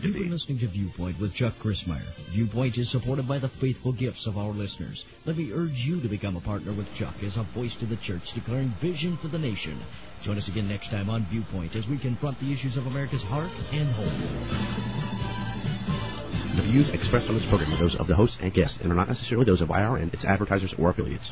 You've been listening to Viewpoint with Chuck Crismier. Viewpoint is supported by the faithful gifts of our listeners. Let me urge you to become a partner with Chuck as a voice to the church declaring vision for the nation. Join us again next time on Viewpoint as we confront the issues of America's heart and home. The views expressed on this program are those of the hosts and guests and are not necessarily those of IRN, its advertisers, or affiliates.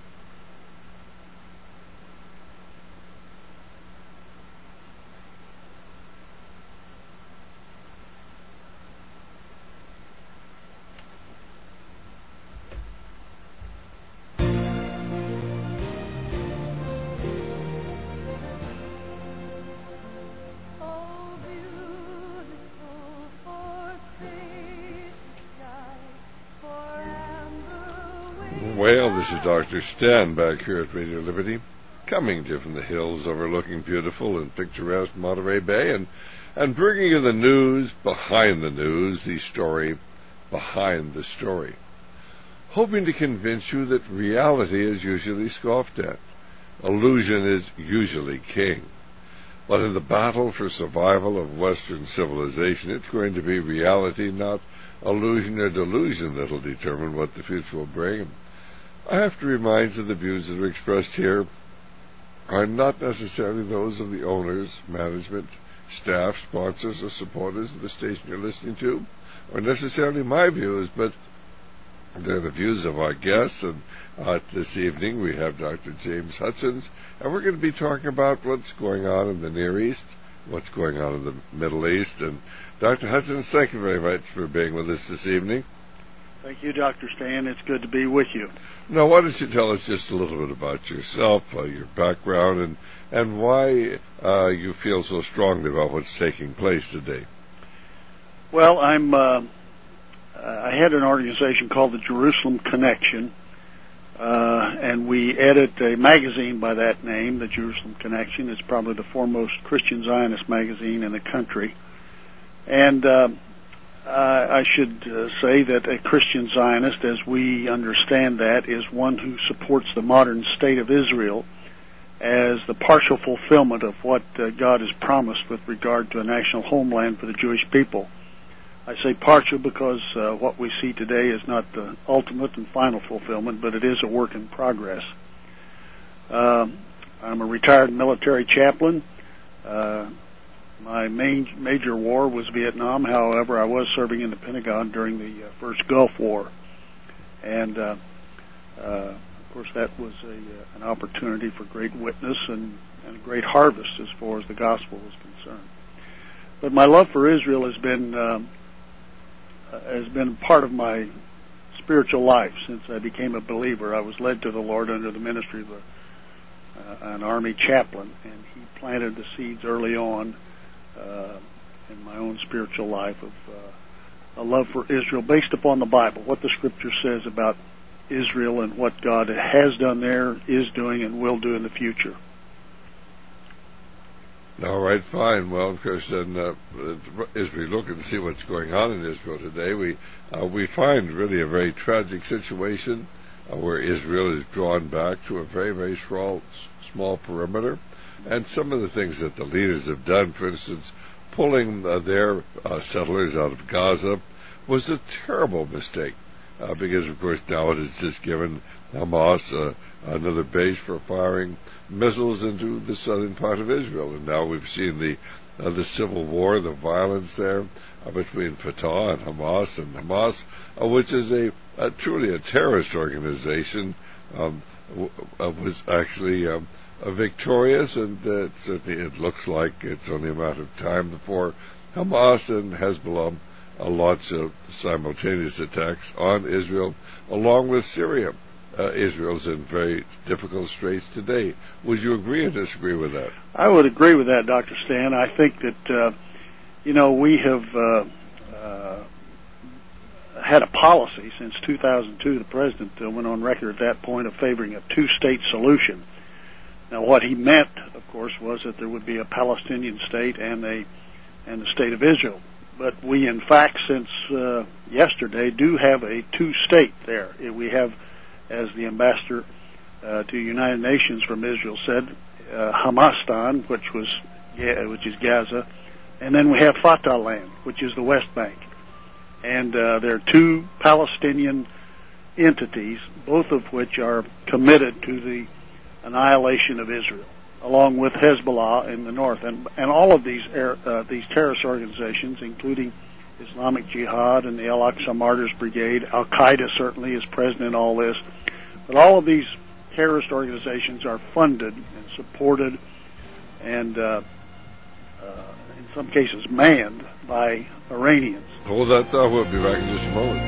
Well, this is Dr. Stan back here at Radio Liberty, coming to you from the hills overlooking beautiful and picturesque Monterey Bay, and bringing you the news behind the news, the story behind the story, hoping to convince you that reality is usually scoffed at. Illusion is usually king. But in the battle for survival of Western civilization, it's going to be reality, not illusion or delusion, that will determine what the future will bring. I have to remind you that the views that are expressed here are not necessarily those of the owners, management, staff, sponsors, or supporters of the station you're listening to, or necessarily my views, but they're the views of our guests. And this evening we have Dr. James Hutchins, and we're going to be talking about what's going on in the Near East, what's going on in the Middle East. And Dr. Hutchins, thank you very much for being with us this evening. Thank you, Dr. Stan. It's good to be with you. Now, why don't you tell us just a little bit about yourself, your background, and why you feel so strongly about what's taking place today? Well, I had an organization called the Jerusalem Connection, and we edit a magazine by that name, the Jerusalem Connection. It's probably the foremost Christian Zionist magazine in the country. And I should say that a Christian Zionist, as we understand that, is one who supports the modern state of Israel as the partial fulfillment of what God has promised with regard to a national homeland for the Jewish people. I say partial because what we see today is not the ultimate and final fulfillment, but it is a work in progress. I'm a retired military chaplain. My major war was Vietnam. However, I was serving in the Pentagon during the first Gulf War. And, of course, that was an opportunity for great witness and a great harvest as far as the gospel was concerned. But my love for Israel has been part of my spiritual life since I became a believer. I was led to the Lord under the ministry of an Army chaplain, and he planted the seeds early on in my own spiritual life of a love for Israel based upon the Bible, what the Scripture says about Israel and what God has done there, is doing, and will do in the future. All right, fine. Well, of course, then, as we look and see what's going on in Israel today, we find really a very tragic situation where Israel is drawn back to a very, very small perimeter. And some of the things that the leaders have done, for instance, pulling their settlers out of Gaza, was a terrible mistake because, of course, now it has just given Hamas another base for firing missiles into the southern part of Israel. And now we've seen the civil war, the violence there between Fatah and Hamas, which is truly a terrorist organization, was actually victorious, and certainly it looks like it's only a matter of time before Hamas and Hezbollah launch simultaneous attacks on Israel, along with Syria. Israel's in very difficult straits today. Would you agree or disagree with that? I would agree with that, Dr. Stan. I think that, we have had a policy since 2002. The president went on record at that point of favoring a two-state solution. Now, what he meant, of course, was that there would be a Palestinian state and the state of Israel. But we, in fact, since yesterday, do have a two-state there. We have, as the ambassador to the United Nations from Israel said, Hamastan, which is Gaza, And then we have Fatah land, which is the West Bank. And there are two Palestinian entities, both of which are committed to the annihilation of Israel, along with Hezbollah in the north. And all of these terrorist organizations, including Islamic Jihad and the Al-Aqsa Martyrs Brigade, Al-Qaeda certainly is present in all this, but all of these terrorist organizations are funded and supported and in some cases manned by Iranians. Hold that thought. We'll be back in just a moment.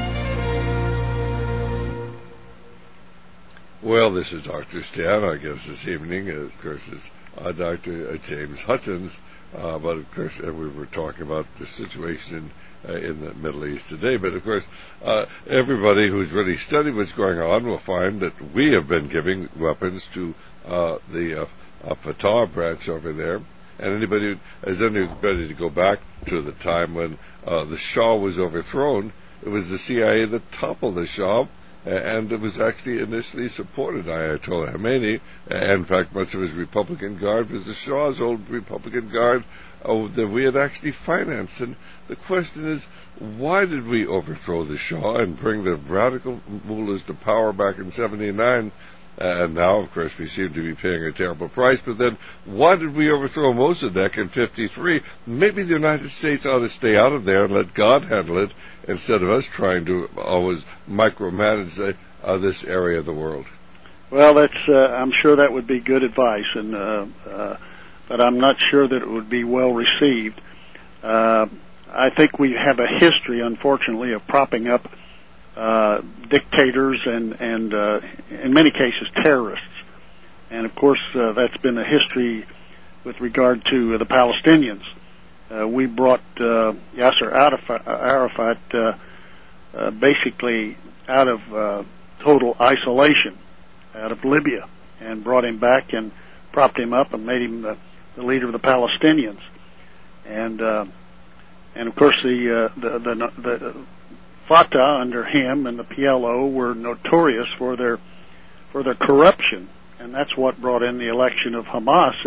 Well, this is Dr. Stan. Our guest this evening, of course, is Dr. James Hutchins. But, of course, we were talking about the situation in the Middle East today. But, of course, everybody who's really studied what's going on will find that we have been giving weapons to the Fatah branch over there. And anybody to go back to the time when the Shah was overthrown, it was the CIA that toppled the Shah, and it was actually initially supported Ayatollah Khomeini. In fact, much of his Republican Guard was the Shah's old Republican Guard that we had actually financed. And the question is, why did we overthrow the Shah and bring the radical mullahs to power back in '79? And now, of course, we seem to be paying a terrible price. But then, why did we overthrow Mossadegh in '53? Maybe the United States ought to stay out of there and let God handle it, instead of us trying to always micromanage this area of the world. Well, I'm sure that would be good advice, but I'm not sure that it would be well received. I think we have a history, unfortunately, of propping up dictators and in many cases terrorists. And of course that's been a history with regard to the Palestinians. We brought Yasser Arafat basically out of total isolation, out of Libya, and brought him back and propped him up and made him the leader of the Palestinians. And of course the Fatah under him and the PLO were notorious for their corruption, and that's what brought in the election of Hamas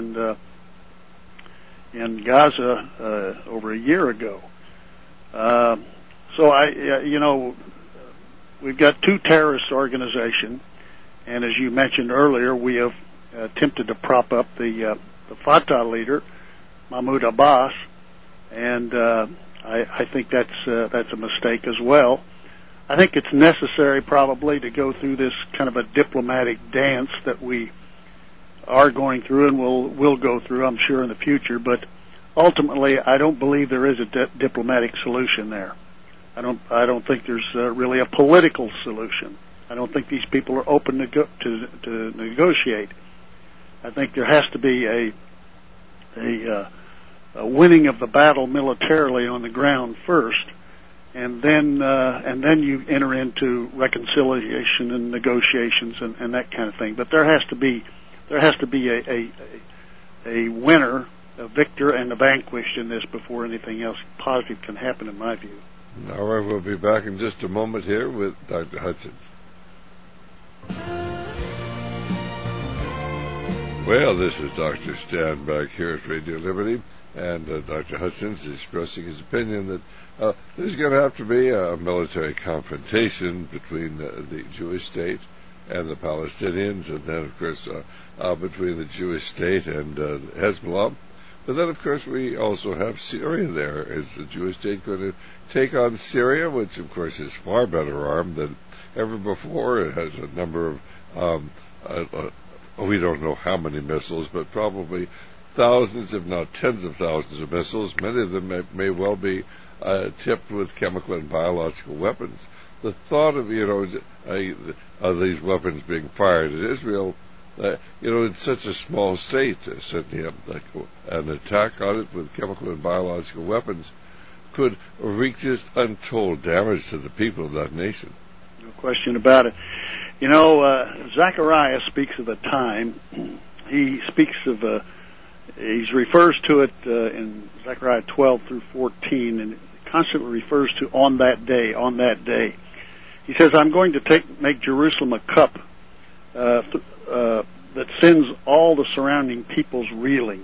in Gaza over a year ago. So we've got two terrorist organizations, and as you mentioned earlier, we have attempted to prop up the Fatah leader, Mahmoud Abbas, and I think that's a mistake as well. I think it's necessary probably to go through this kind of a diplomatic dance that we are going through and will go through, I'm sure, in the future. But ultimately, I don't believe there is a diplomatic solution there. I don't think there's really a political solution. I don't think these people are open to negotiate. I think there has to be a winning of the battle militarily on the ground first, and then you enter into reconciliation and negotiations and that kind of thing. But there has to be a winner, a victor, and a vanquished in this before anything else positive can happen, in my view. All right, we'll be back in just a moment here with Dr. Hutchins. Well, this is Dr. Stan back here at Radio Liberty, and Dr. Hutchins is expressing his opinion that there's going to have to be a military confrontation between the Jewish state and the Palestinians, and then, of course, between the Jewish state and Hezbollah. But then, of course, we also have Syria there. Is the Jewish state going to take on Syria, which, of course, is far better armed than ever before? It has a number of we don't know how many missiles, but probably thousands, if not tens of thousands of missiles. Many of them may well be tipped with chemical and biological weapons. The thought of these weapons being fired at Israel, it's such a small state, setting up an attack on it with chemical and biological weapons could wreak just untold damage to the people of that nation. No question about it. Zechariah speaks of a time. He speaks of he refers to it in Zechariah 12 through 14, and constantly refers to on that day, on that day. He says, I'm going to make Jerusalem a cup that sends all the surrounding peoples reeling.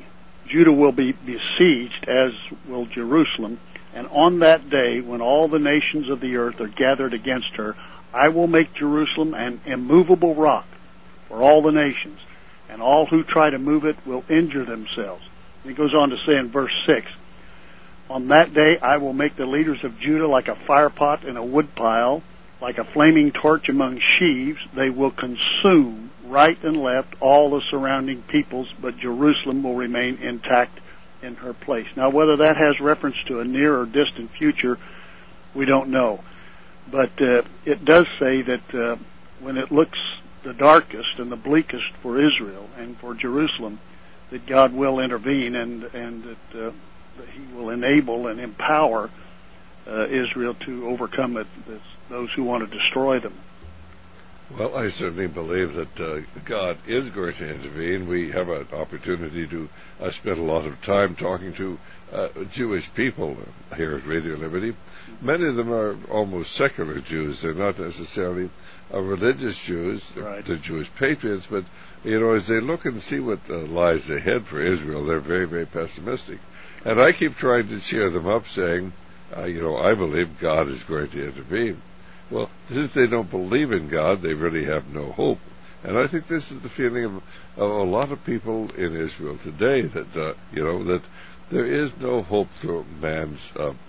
Judah will be besieged, as will Jerusalem. And on that day, when all the nations of the earth are gathered against her, I will make Jerusalem an immovable rock for all the nations, and all who try to move it will injure themselves. And he goes on to say in verse 6, on that day I will make the leaders of Judah like a firepot in a woodpile, like a flaming torch among sheaves. They will consume right and left all the surrounding peoples, but Jerusalem will remain intact in her place. Now, whether that has reference to a near or distant future, we don't know. But it does say that when it looks the darkest and the bleakest for Israel and for Jerusalem, that God will intervene and that He will enable and empower Israel to overcome those who want to destroy them. Well, I certainly believe that God is going to intervene. We have an opportunity to spend a lot of time talking to Jewish people here at Radio Liberty. Many of them are almost secular Jews. They're not necessarily religious Jews. Right. They're Jewish patriots, but as they look and see what lies ahead for Israel, they're very, very pessimistic. And I keep trying to cheer them up, saying, I believe God is going to intervene. Well, since they don't believe in God, they really have no hope. And I think this is the feeling of a lot of people in Israel today, that that there is no hope through man's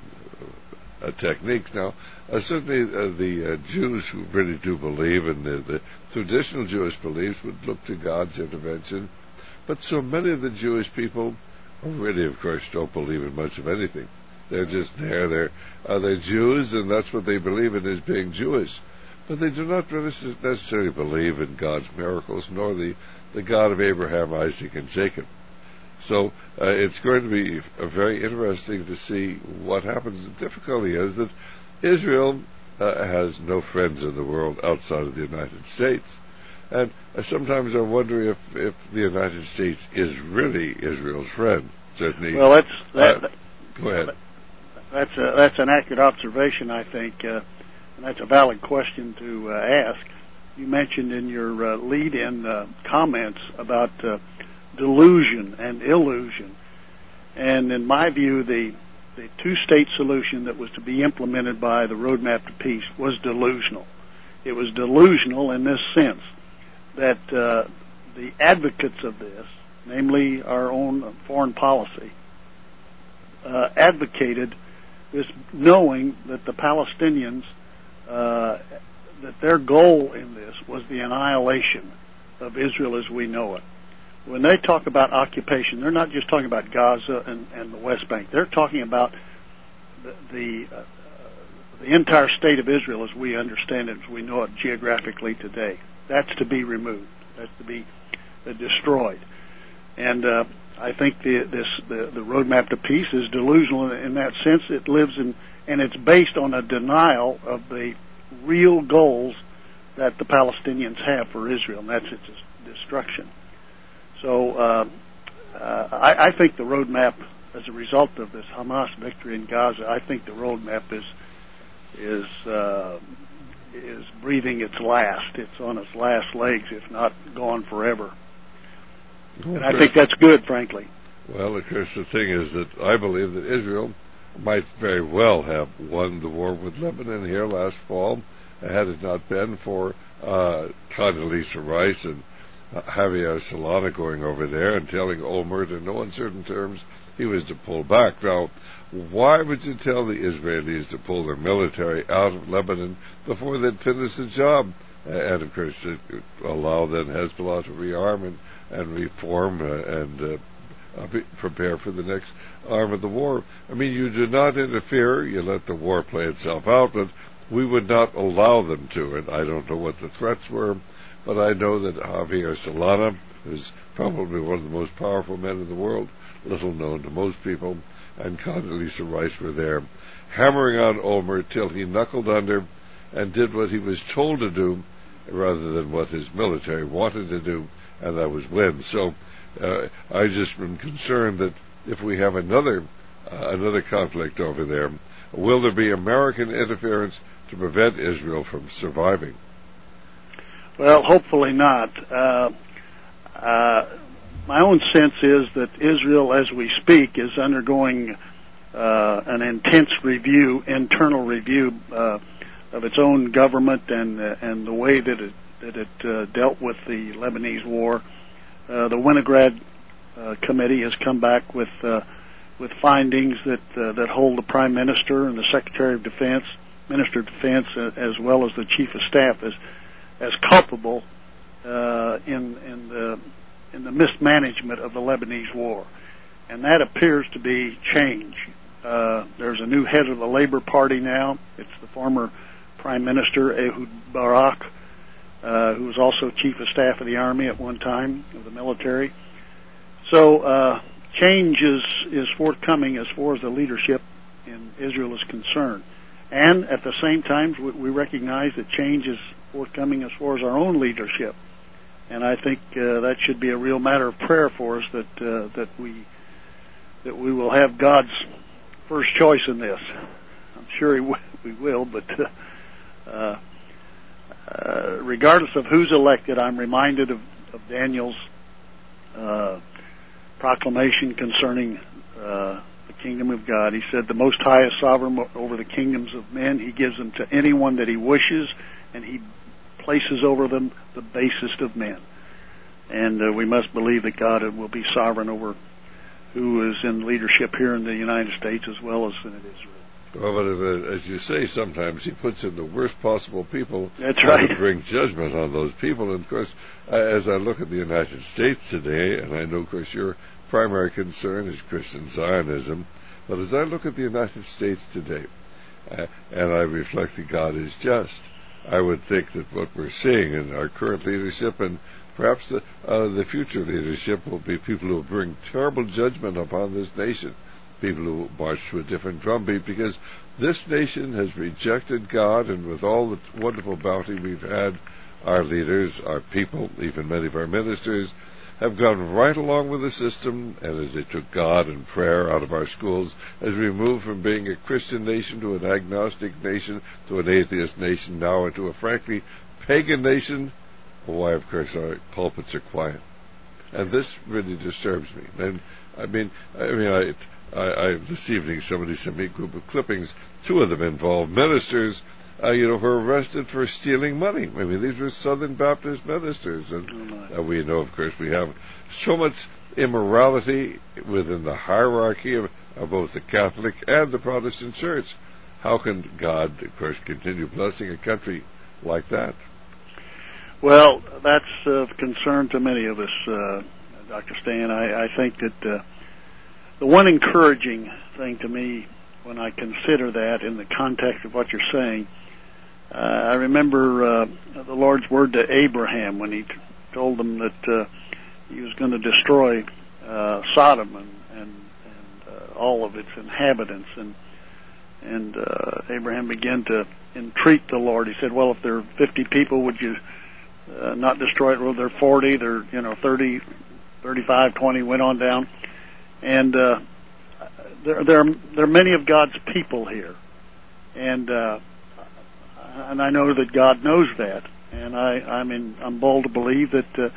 techniques. Now, certainly the Jews who really do believe in the traditional Jewish beliefs would look to God's intervention. But so many of the Jewish people really, of course, don't believe in much of anything. They're just there. They're Jews, and that's what they believe in, as being Jewish. But they do not necessarily believe in God's miracles, nor the God of Abraham, Isaac, and Jacob. So it's going to be very interesting to see what happens. The difficulty is that Israel has no friends in the world outside of the United States. And sometimes I wonder if the United States is really Israel's friend. Certainly. Well, go ahead. That's an accurate observation, I think, and that's a valid question to ask. You mentioned in your lead-in comments about delusion and illusion, and in my view, the two-state solution that was to be implemented by the Roadmap to Peace was delusional. It was delusional in this sense that the advocates of this, namely our own foreign policy, advocated this, knowing that the Palestinians, that their goal in this was the annihilation of Israel as we know it. When they talk about occupation, they're not just talking about Gaza and the West Bank. They're talking about the entire state of Israel as we understand it, as we know it geographically today. That's to be removed. That's to be destroyed. And I think the Roadmap to Peace is delusional in that sense. It lives in, and it's based on a denial of the real goals that the Palestinians have for Israel, and that's its destruction. So I think the roadmap, as a result of this Hamas victory in Gaza, I think the roadmap is breathing its last. It's on its last legs, if not gone forever. And I think that's good, frankly. Well, of course, the thing is that I believe that Israel might very well have won the war with Lebanon here last fall, had it not been for Condoleezza Rice and Javier Solana going over there and telling Olmert in no uncertain terms he was to pull back. Now, why would you tell the Israelis to pull their military out of Lebanon before they'd finish the job? And, of course, allow then Hezbollah to rearm and reform and prepare for the next arm of the war. I mean, you do not interfere. You let the war play itself out, but we would not allow them to. And I don't know what the threats were, but I know that Javier Solana, who's probably one of the most powerful men in the world, little known to most people, and Condoleezza Rice were there, hammering on Olmert till he knuckled under and did what he was told to do rather than what his military wanted to do, and that was win. So I just am concerned that if we have another conflict over there, will there be American interference to prevent Israel from surviving? Well, hopefully not. my own sense is that Israel, as we speak, is undergoing an intense review, internal review of its own government and the way that it dealt with the Lebanese war. The Winograd Committee has come back with findings that hold the Prime Minister and the Secretary of Defense, Minister of Defense, as well as the Chief of Staff as culpable in the mismanagement of the Lebanese war, and that appears to be change. There's a new head of the Labor Party now. It's the former Prime Minister Ehud Barak, who was also Chief of Staff of the Army at one time, of the military. So change is forthcoming as far as the leadership in Israel is concerned. And at the same time, we recognize that change is forthcoming as far as our own leadership. And I think that should be a real matter of prayer for us, that we will have God's first choice in this. I'm sure we will, but regardless of who's elected, I'm reminded of Daniel's proclamation concerning the kingdom of God. He said, "The Most High is sovereign over the kingdoms of men. He gives them to anyone that He wishes, and He places over them the basest of men." And we must believe that God will be sovereign over who is in leadership here in the United States as well as in Israel. Well, but as you say, sometimes He puts in the worst possible people. That's right. To bring judgment on those people. And of course, as I look at the United States today, and I know, of course, your primary concern is Christian Zionism, but as I look at the United States today, and I reflect that God is just, I would think that what we're seeing in our current leadership, and perhaps the future leadership, will be people who will bring terrible judgment upon this nation, people who march to a different drumbeat, because this nation has rejected God, and with all the wonderful bounty we've had, our leaders, our people, even many of our ministers, have gone right along with the system, and as they took God and prayer out of our schools, as we moved from being a Christian nation to an agnostic nation, to an atheist nation, now into a frankly pagan nation, why, of course, our pulpits are quiet. And this really disturbs me. And I this evening somebody sent me a group of clippings. Two of them involved ministers, who were arrested for stealing money. I mean, these were Southern Baptist ministers, and we know, of course, we have so much immorality within the hierarchy of both the Catholic and the Protestant Church. How can God, of course, continue blessing a country like that? Well, that's of concern to many of us, Dr. Stan. I think that the one encouraging thing to me when I consider that in the context of what you're saying, I remember the Lord's word to Abraham when He told him that He was going to destroy Sodom and all of its inhabitants, and Abraham began to entreat the Lord. He said, "Well, if there are 50 people, would you not destroy it? Well, they're 40, they're 30, 35, 20, went on down, and there are many of God's people here, and I know that God knows that, and I'm bold to believe that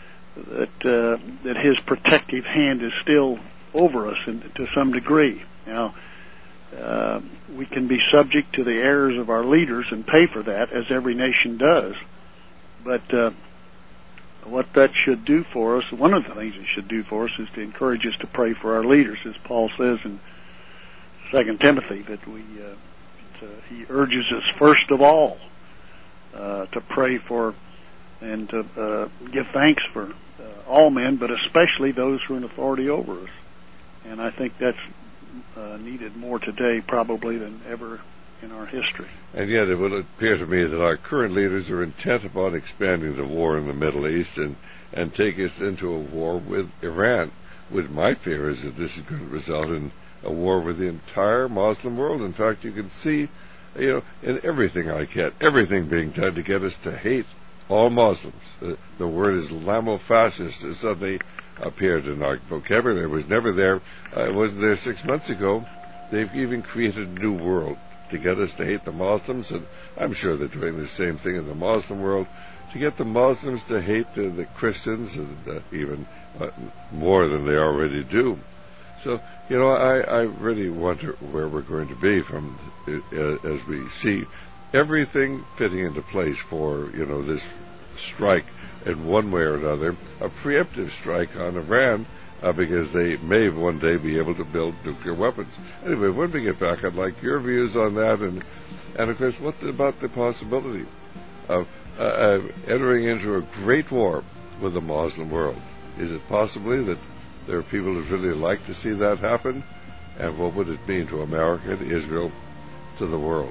His protective hand is still over us to some degree. Now, we can be subject to the errors of our leaders and pay for that, as every nation does. But what that should do for us, one of the things it should do for us, is to encourage us to pray for our leaders, as Paul says in 2 Timothy, that he urges us first of all to pray for and to give thanks for all men, but especially those who are in authority over us. And I think that's needed more today probably than ever in our history. And yet it will appear to me that our current leaders are intent upon expanding the war in the Middle East and take us into a war with Iran, which my fear is that this is going to result in a war with the entire Muslim world. In fact, you can see, in everything I get, everything being done to get us to hate all Muslims. The word Islamofascist has suddenly appeared in our vocabulary. It was never there. It wasn't there 6 months ago. They've even created a new world to get us to hate the Muslims, and I'm sure they're doing the same thing in the Muslim world, to get the Muslims to hate the Christians, and even more than they already do. So, I really wonder where we're going to be from as we see everything fitting into place for, this strike in one way or another, a preemptive strike on Iran, because they may one day be able to build nuclear weapons. Anyway, when we get back, I'd like your views on that, and of course, what about the possibility of entering into a great war with the Muslim world? Is it possibly that there are people who really like to see that happen? And what would it mean to America, to Israel, to the world?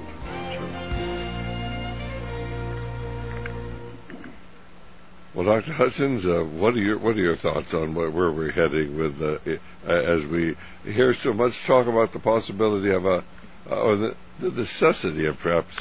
Well, Dr. Hutchins, what are your thoughts on where we're heading with as we hear so much talk about the possibility of or the necessity of perhaps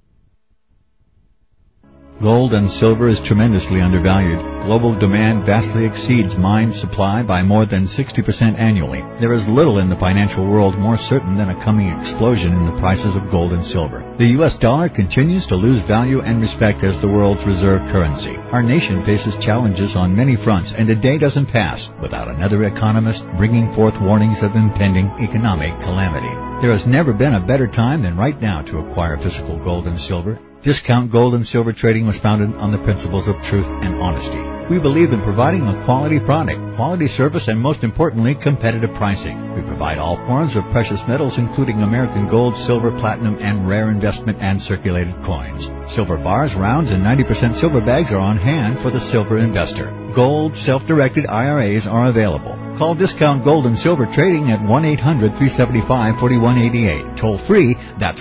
Gold and silver is tremendously undervalued. Global demand vastly exceeds mine supply by more than 60% annually. There is little in the financial world more certain than a coming explosion in the prices of gold and silver. The U.S. dollar continues to lose value and respect as the world's reserve currency. Our nation faces challenges on many fronts, and a day doesn't pass without another economist bringing forth warnings of impending economic calamity. There has never been a better time than right now to acquire physical gold and silver. Discount Gold and Silver Trading was founded on the principles of truth and honesty. We believe in providing a quality product, quality service, and most importantly, competitive pricing. We provide all forms of precious metals, including American gold, silver, platinum, and rare investment and circulated coins. Silver bars, rounds, and 90% silver bags are on hand for the silver investor. Gold self-directed IRAs are available. Call Discount Gold and Silver Trading at 1-800-375-4188. Toll free, that's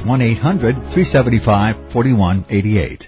1-800-375-4188.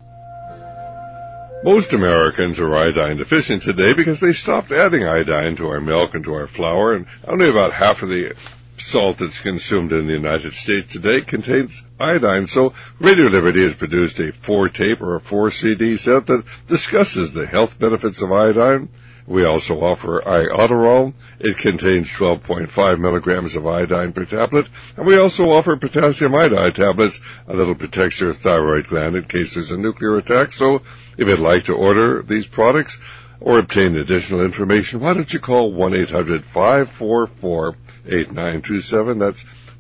Most Americans are iodine deficient today because they stopped adding iodine to our milk and to our flour, and only about half of the salt that's consumed in the United States today contains iodine. So Radio Liberty has produced a 4-tape or a 4-CD set that discusses the health benefits of iodine. We also offer iodoral. It contains 12.5 milligrams of iodine per tablet. And we also offer potassium iodide tablets, that'll protect your thyroid gland in case there's a nuclear attack. So if you'd like to order these products or obtain additional information, why don't you call 1-800-544-8927. That's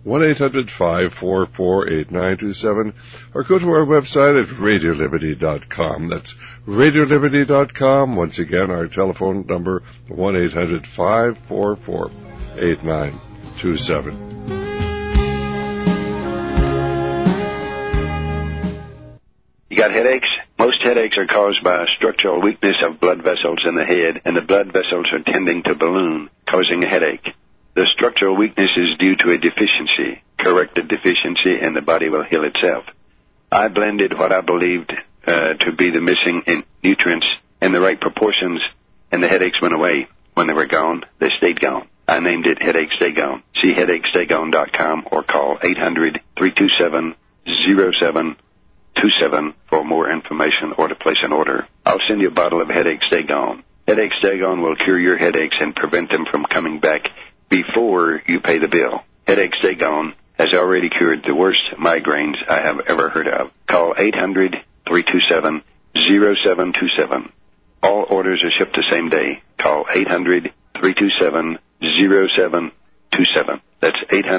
1-800-544-8927, or go to our website at RadioLiberty.com. That's RadioLiberty.com. Once again, our telephone number, 1-800-544-8927. You got headaches? Most headaches are caused by a structural weakness of blood vessels in the head, and the blood vessels are tending to balloon, causing a headache. The structural weakness is due to a deficiency. Correct the deficiency, and the body will heal itself. I blended what I believed to be the missing nutrients in the right proportions, and the headaches went away. When they were gone, they stayed gone. I named it Headache Stay Gone. See HeadacheStayGone.com or call 800-327-0727 for more information or to place an order. I'll send you a bottle of Headache Stay Gone. Headache Stay Gone will cure your headaches and prevent them from coming back before you pay the bill. Headache Stay Gone has already cured the worst migraines I have ever heard of. Call 800-327-0727. All orders are shipped the same day. Call 800-327-0727. That's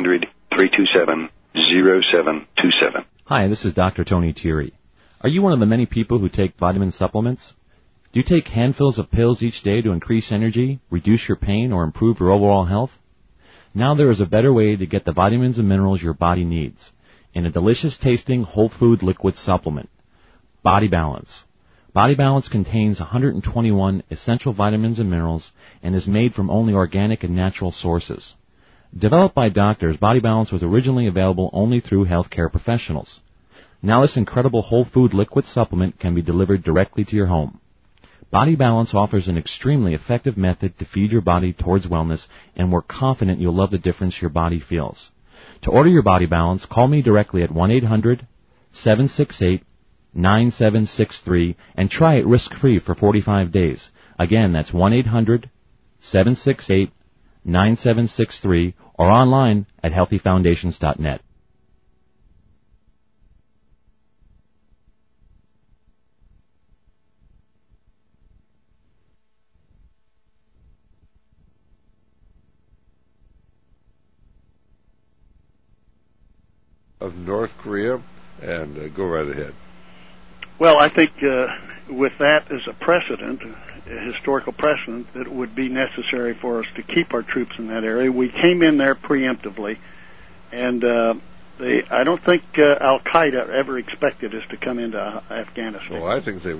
800-327-0727. Hi, this is Dr. Tony Thierry. Are you one of the many people who take vitamin supplements? Do you take handfuls of pills each day to increase energy, reduce your pain, or improve your overall health? Now there is a better way to get the vitamins and minerals your body needs in a delicious-tasting whole food liquid supplement, Body Balance. Body Balance contains 121 essential vitamins and minerals and is made from only organic and natural sources. Developed by doctors, Body Balance was originally available only through healthcare professionals. Now this incredible whole food liquid supplement can be delivered directly to your home. Body Balance offers an extremely effective method to feed your body towards wellness, and we're confident you'll love the difference your body feels. To order your Body Balance, call me directly at 1-800-768-9763 and try it risk-free for 45 days. Again, that's 1-800-768-9763 or online at healthyfoundations.net. of North Korea? And go right ahead. Well, I think with that as a precedent, a historical precedent, that it would be necessary for us to keep our troops in that area. We came in there preemptively, and I don't think Al-Qaeda ever expected us to come into Afghanistan. Well, I think they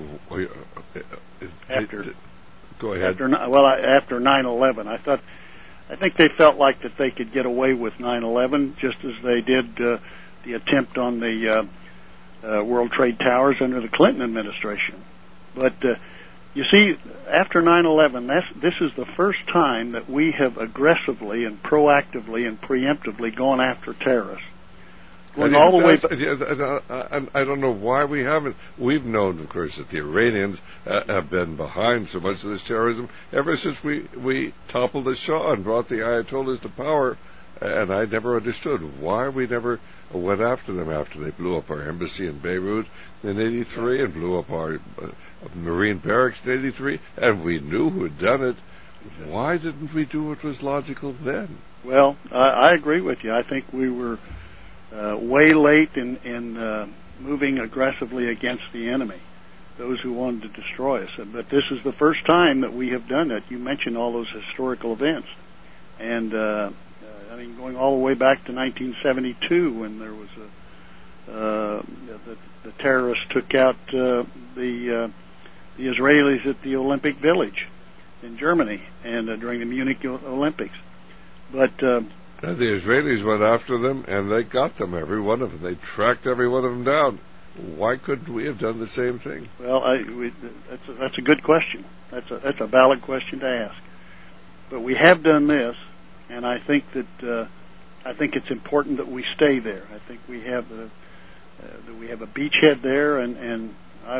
go ahead. After 9/11, I think they felt like that they could get away with 9/11, just as they did the attempt on the World Trade Towers under the Clinton administration. But you see, after 9/11, this is the first time that we have aggressively and proactively and preemptively gone after terrorists. Going all the way back. I don't know why we haven't. We've known, of course, that the Iranians have been behind so much of this terrorism ever since we toppled the Shah and brought the Ayatollahs to power. And I never understood why we never went after them after they blew up our embassy in Beirut in '83 and blew up our Marine barracks in '83, and we knew who had done it. Why didn't we do what was logical then? Well, I agree with you. I think we were way late in moving aggressively against the enemy, those who wanted to destroy us. But this is the first time that we have done it. You mentioned all those historical events. And I mean, going all the way back to 1972 when there was the terrorists took out the Israelis at the Olympic Village in Germany and during the Munich Olympics. But the Israelis went after them and they got them, every one of them. They tracked every one of them down. Why couldn't we have done the same thing? Well, that's a good question. That's a valid question to ask. But we have done this. And I think that it's important that we stay there. I think we have a beachhead there, and I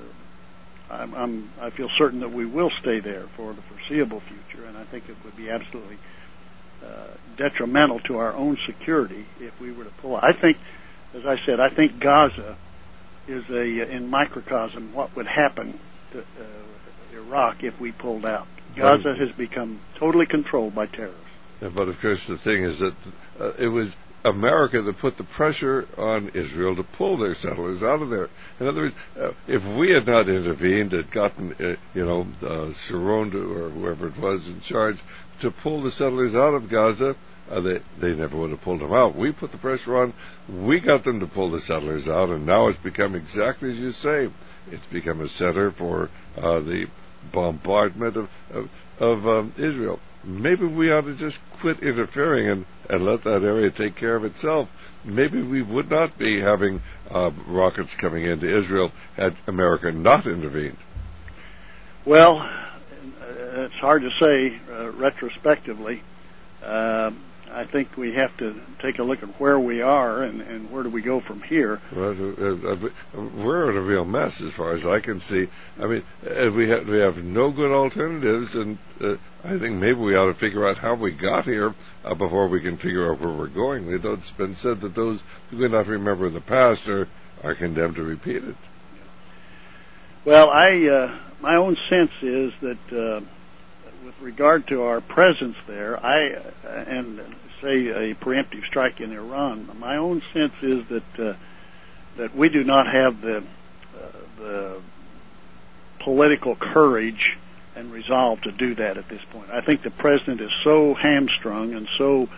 feel certain that we will stay there for the foreseeable future. And I think it would be absolutely detrimental to our own security if we were to pull out. I think, as I said, I think Gaza is in microcosm what would happen to Iraq if we pulled out. Gaza has become totally controlled by terrorists. But, of course, the thing is that it was America that put the pressure on Israel to pull their settlers out of there. In other words, if we had not intervened and gotten, Sharon or whoever it was in charge to pull the settlers out of Gaza, they never would have pulled them out. We put the pressure on. We got them to pull the settlers out, and now it's become exactly as you say. It's become a center for the bombardment of Israel. Maybe we ought to just quit interfering and let that area take care of itself. Maybe we would not be having rockets coming into Israel had America not intervened. Well, it's hard to say retrospectively. I think we have to take a look at where we are and where do we go from here. Well, we're in a real mess as far as I can see. I mean, we have no good alternatives, and I think maybe we ought to figure out how we got here before we can figure out where we're going. It's been said that those who cannot remember the past are condemned to repeat it. Well, my own sense is that with regard to our presence there, and say a preemptive strike in Iran, my own sense is that we do not have the political courage and resolve to do that at this point. I think the president is so hamstrung and so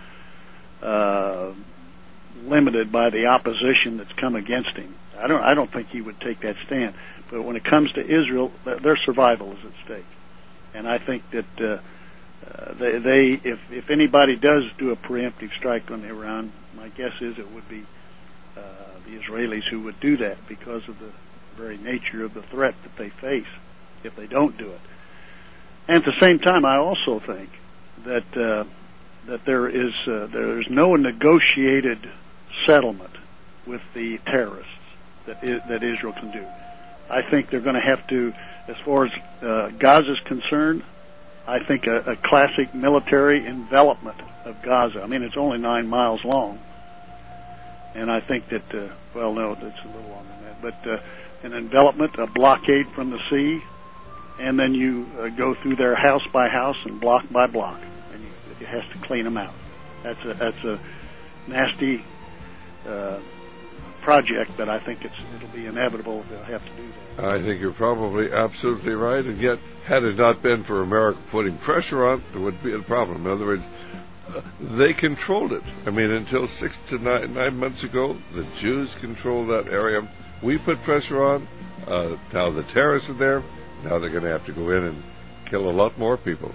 limited by the opposition that's come against him. I don't think he would take that stand. But when it comes to Israel, their survival is at stake. And I think that if anybody does do a preemptive strike on Iran, my guess is it would be the Israelis who would do that because of the very nature of the threat that they face if they don't do it. And at the same time, I also think that there is no negotiated settlement with the terrorists that Israel can do. I think they're going to have to, as far as Gaza is concerned, I think a classic military envelopment of Gaza. I mean, it's only 9 miles long. And I think that, well, no, it's a little longer than that. But an envelopment, a blockade from the sea, and then you go through there house by house and block by block. And it has to clean them out. That's a nasty project, but I think it'll be inevitable they'll have to do that. I think you're probably absolutely right, and yet, had it not been for America putting pressure on, there would be a problem. In other words, they controlled it. I mean, until 6 to 9 months ago, the Jews controlled that area. We put pressure on. Now the terrorists are there. Now they're going to have to go in and kill a lot more people.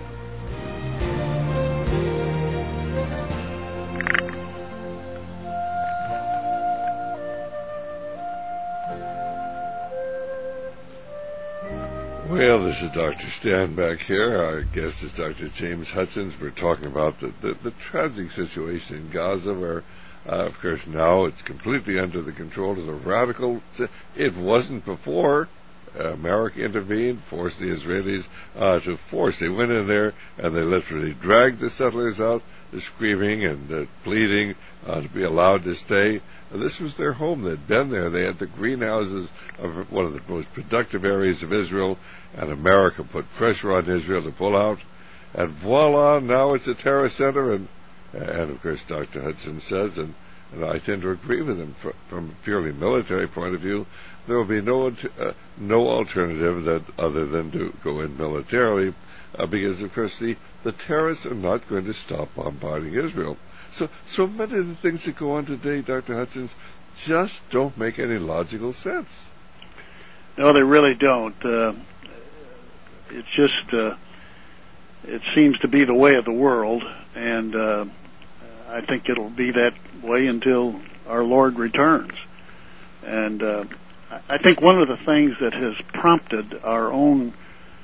Well, this is Dr. Stan back here. Our guest is Dr. James Hutchins. We're talking about the tragic situation in Gaza where, of course, now it's completely under the control of the radical. It wasn't before. America intervened, forced the Israelis to force. They went in there and they literally dragged the settlers out, screaming and pleading to be allowed to stay. This was their home. They'd been there. They had the greenhouses of one of the most productive areas of Israel, and America put pressure on Israel to pull out. And voila, now it's a terror center. And of course, Dr. Hudson says, and I tend to agree with him, from a purely military point of view, there will be no alternative other than to go in militarily, because, of course, the terrorists are not going to stop bombarding Israel. So many of the things that go on today, Dr. Hutchins, just don't make any logical sense. No, they really don't. It's just, it seems to be the way of the world, and I think it'll be that way until our Lord returns. And I think one of the things that has prompted our own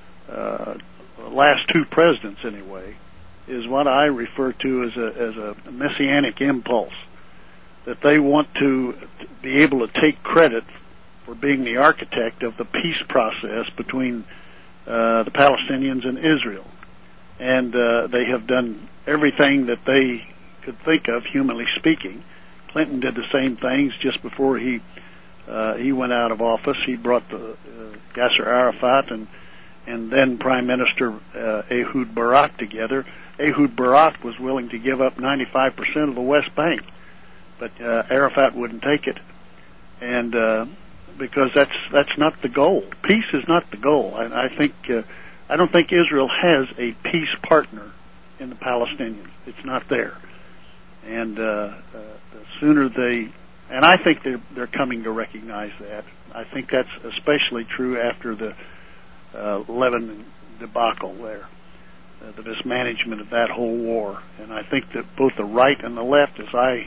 last two presidents, anyway, is what I refer to as a messianic impulse, that they want to be able to take credit for being the architect of the peace process between the Palestinians and Israel. And they have done everything that they could think of, humanly speaking. Clinton did the same things just before he went out of office. He brought the Yasser Arafat and then Prime Minister Ehud Barak together. Ehud Barak was willing to give up 95% of the West Bank, but Arafat wouldn't take it, and because that's not the goal. Peace is not the goal. I don't think Israel has a peace partner in the Palestinians. It's not there, and the sooner they, and I think they're coming to recognize that. I think that's especially true after the Lebanon debacle there. The mismanagement of that whole war. And I think that both the right and the left, as I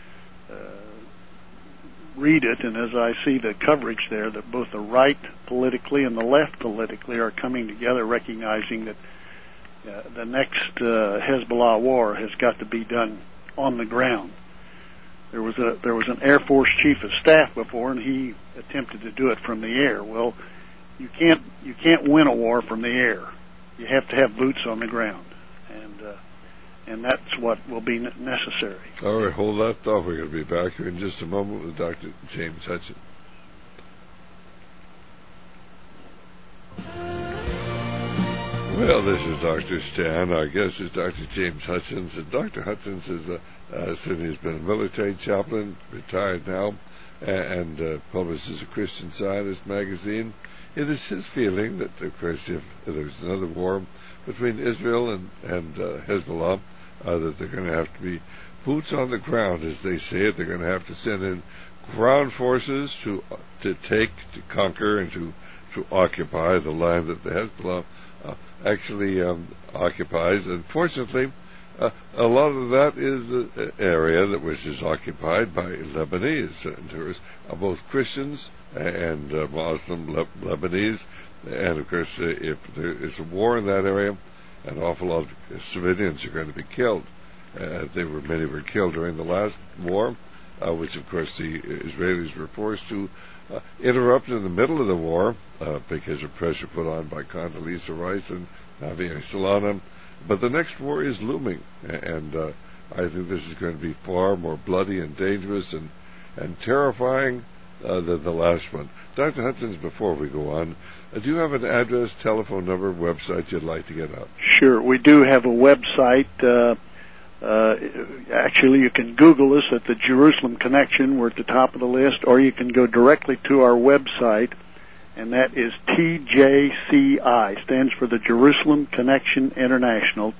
read it and as I see the coverage there, that both the right politically and the left politically are coming together, recognizing that the next Hezbollah war has got to be done on the ground. There was an Air Force chief of staff before, and he attempted to do it from the air. Well, you can't win a war from the air. You have to have boots on the ground, and that's what will be necessary. All right, hold that thought. We're going to be back here in just a moment with Dr. James Hutchins. Well, this is Dr. Stan. Our guest is Dr. James Hutchins, and Dr. Hutchins has been a military chaplain, retired now, and publishes a Christian Zionist magazine. It is his feeling that, of course, if there's another war between Israel and Hezbollah, that they're going to have to be boots on the ground, as they say it. They're going to have to send in ground forces to conquer, and to occupy the land that the Hezbollah actually occupies. Unfortunately, a lot of that is the area that which is occupied by Lebanese, and there is both Christians and Muslim Lebanese, and of course, if there is a war in that area, an awful lot of civilians are going to be killed. Many were killed during the last war, which of course the Israelis were forced to interrupt in the middle of the war because of pressure put on by Condoleezza Rice and Javier Solana. But the next war is looming, and I think this is going to be far more bloody and dangerous and terrifying than the last one. Dr. Hutchins, before we go on, do you have an address, telephone number, website you'd like to get out? Sure. We do have a website, Actually, you can Google us at the Jerusalem Connection. We're at the top of the list, or you can go directly to our website, and that is TJCI, stands for the Jerusalem Connection International,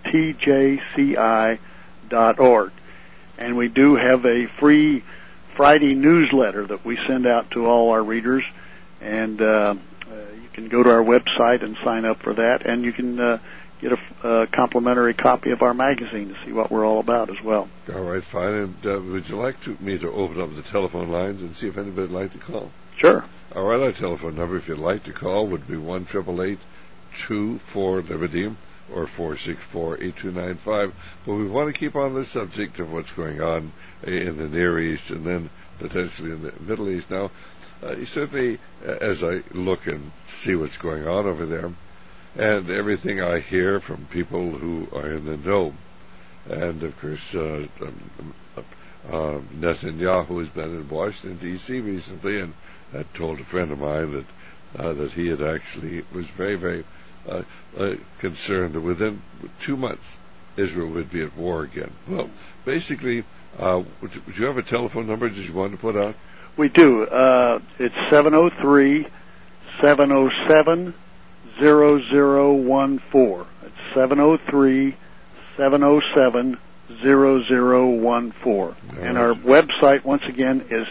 TJCI.org. And we do have a free Friday newsletter that we send out to all our readers, and you can go to our website and sign up for that, and you can get a complimentary copy of our magazine to see what we're all about as well. All right, fine. And would you like me to open up the telephone lines and see if anybody would like to call? Sure. All right, our telephone number, if you'd like to call, would be 1-888-24-LIBERTY or 464-8295. But we want to keep on the subject of what's going on in the Near East and then potentially in the Middle East. Now, certainly, as I look and see what's going on over there, and everything I hear from people who are in the know, and of course Netanyahu has been in Washington D.C. recently, and had told a friend of mine that he had actually was very, very concerned that within 2 months Israel would be at war again. Well, basically, would you have a telephone number that you want to put out? We do. It's 703-707-0014. It's 703-707-0014. And our website, once again, is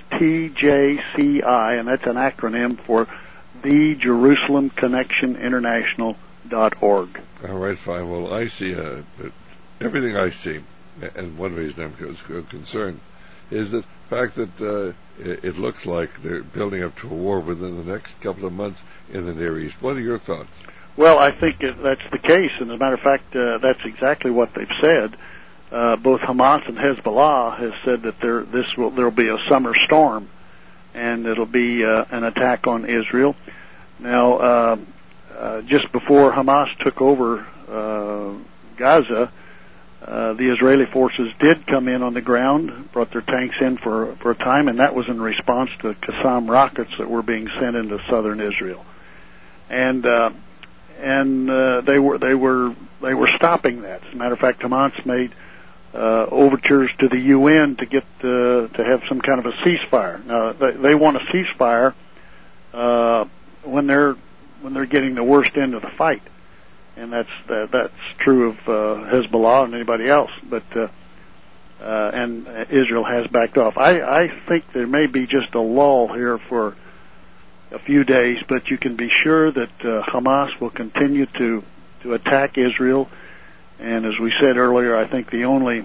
TJCI, and that's an acronym for the Jerusalem Connection International.org. All right, fine. Well, I see everything I see, and one reason I'm concerned is the fact that it looks like they're building up to a war within the next couple of months in the Near East. What are your thoughts? Well, I think that's the case, and as a matter of fact, that's exactly what they've said. Both Hamas and Hezbollah has said that there'll be a summer storm, and it'll be an attack on Israel. Now, just before Hamas took over Gaza, the Israeli forces did come in on the ground, brought their tanks in for a time, and that was in response to Qassam rockets that were being sent into southern Israel, and they were stopping that. As a matter of fact, Hamas made overtures to the UN to get to have some kind of a ceasefire. Now they want a ceasefire when they're getting the worst end of the fight. And that's true of Hezbollah and anybody else, but and Israel has backed off. I think there may be just a lull here for a few days, but you can be sure that Hamas will continue to attack Israel. And as we said earlier, I think the only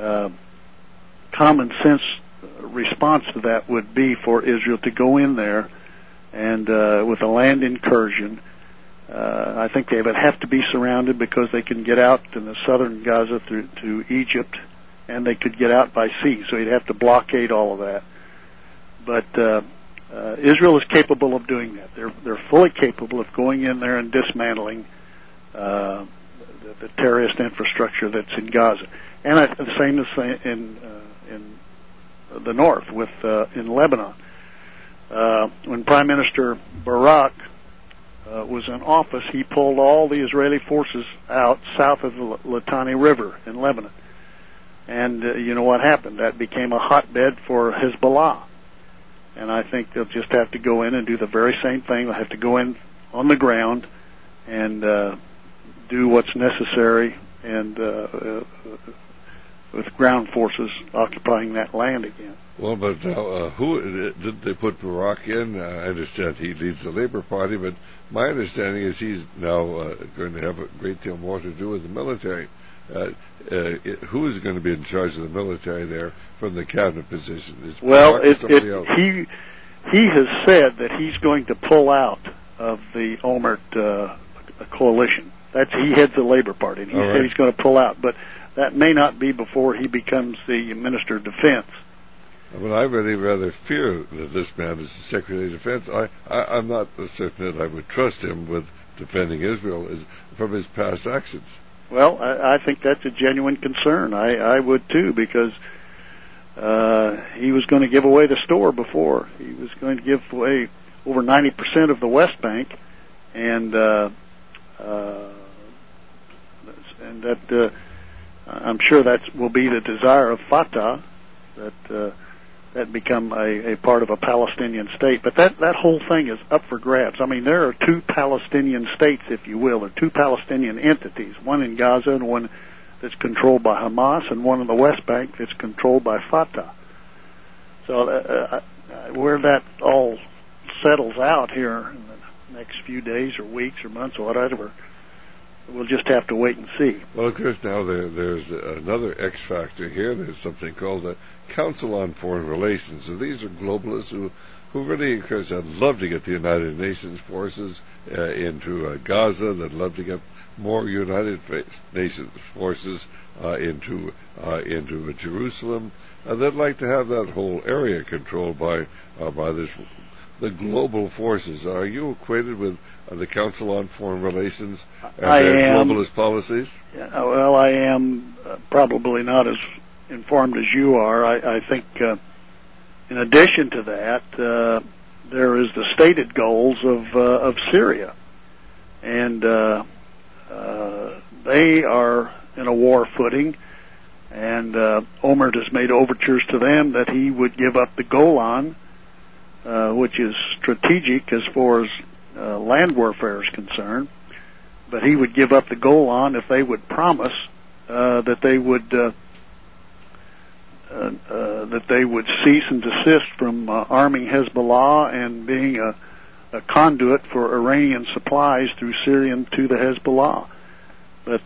common sense response to that would be for Israel to go in there and with a land incursion. I think they would have to be surrounded because they can get out in the southern Gaza to Egypt, and they could get out by sea, so you'd have to blockade all of that. But Israel is capable of doing that. They're fully capable of going in there and dismantling the terrorist infrastructure that's in Gaza. And the same is in the north, in Lebanon. When Prime Minister Barak was in office, he pulled all the Israeli forces out south of the Litani River in Lebanon. And you know what happened? That became a hotbed for Hezbollah. And I think they'll just have to go in and do the very same thing. They'll have to go in on the ground and do what's necessary, and with ground forces occupying that land again. Well, but who did they put Barak in? I understand he leads the Labour Party, but my understanding is he's now going to have a great deal more to do with the military. Who is going to be in charge of the military there from the cabinet position? He has said that he's going to pull out of the Olmert coalition. He heads the Labor Party, and he said he's going to pull out, but that may not be before he becomes the Minister of Defense. Well, I really rather fear that this man is the Secretary of Defense. I'm not certain that I would trust him with defending Israel from his past actions. Well, I think that's a genuine concern. I would too, because he was going to give away the store before. He was going to give away over 90% of the West Bank, and that I'm sure that will be the desire of Fatah, that become a part of a Palestinian state. But that whole thing is up for grabs. I mean, there are two Palestinian states, if you will, or two Palestinian entities, one in Gaza and one that's controlled by Hamas, and one in the West Bank that's controlled by Fatah. So where that all settles out here in the next few days or weeks or months or whatever, we'll just have to wait and see. Well, of course, now there's another X factor here. There's something called the Council on Foreign Relations. And these are globalists who really, of course, would love to get the United Nations forces into Gaza. They'd love to get more United Nations forces into Jerusalem. They'd like to have that whole area controlled by the global forces. Are you acquainted with the Council on Foreign Relations and their globalist policies? Yeah, well, I am probably not as informed as you are. I think in addition to that, there is the stated goals of Syria. And they are in a war footing, and Omar has made overtures to them that he would give up the Golan, which is strategic as far as land warfare is concerned, but he would give up the Golan if they would promise that they would cease and desist from arming Hezbollah and being a conduit for Iranian supplies through Syria to the Hezbollah. But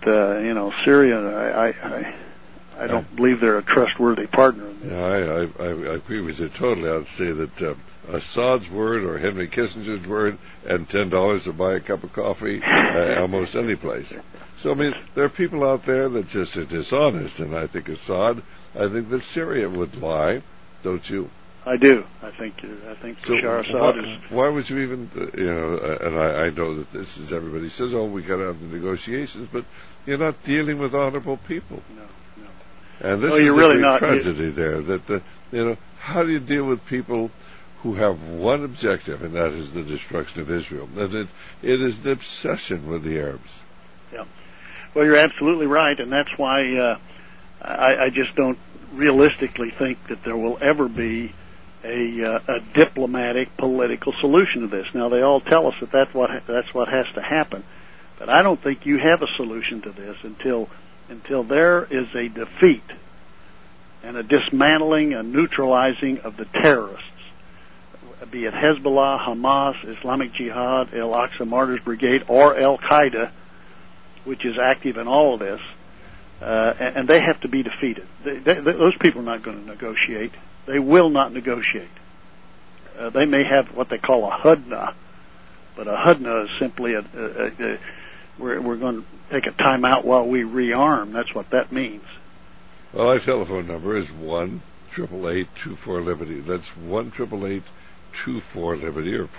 Syria, I don't believe they're a trustworthy partner. Yeah, I agree with you totally. I'd say that Assad's word or Henry Kissinger's word and $10 to buy a cup of coffee almost any place. So, I mean, there are people out there that just are dishonest, and I think I think that Syria would lie, don't you? I do. I think Bashar Assad is... Why would you even, and I know that this is, everybody says, oh, we got to have the negotiations, but you're not dealing with honorable people. No. And this is the really big tragedy there, that, how do you deal with people who have one objective, and that is the destruction of Israel? And it is an obsession with the Arabs. Yeah. Well, you're absolutely right, and that's why I just don't realistically think that there will ever be a diplomatic political solution to this. Now, they all tell us that that's what has to happen, but I don't think you have a solution to this until there is a defeat and a dismantling and neutralizing of the terrorists, be it Hezbollah, Hamas, Islamic Jihad, Al-Aqsa Martyrs Brigade, or Al-Qaeda, which is active in all of this, and they have to be defeated. Those people are not going to negotiate. They will not negotiate. They may have what they call a hudna, but a hudna is simply we're going to take a time out while we rearm. That's what that means. Well, our telephone number is 1-888-24-LIBERTY. That's 1-888-24-LIBERTY or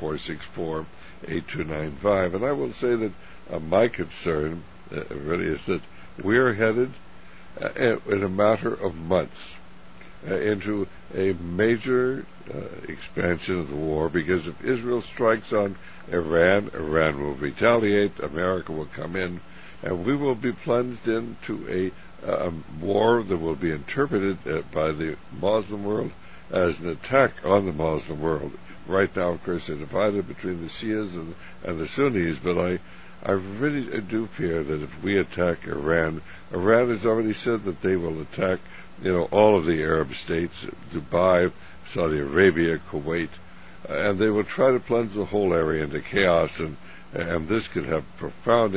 464-8295. And I will say that my concern really is that we're headed in a matter of months into a major expansion of the war, because if Israel strikes on Iran, Iran will retaliate, America will come in, and we will be plunged into a war that will be interpreted by the Muslim world as an attack on the Muslim world. Right now, of course, they're divided between the Shias and the Sunnis, but I really do fear that if we attack Iran has already said that they will attack all of the Arab states, Dubai, Saudi Arabia, Kuwait, and they will try to plunge the whole area into chaos, and this could have profound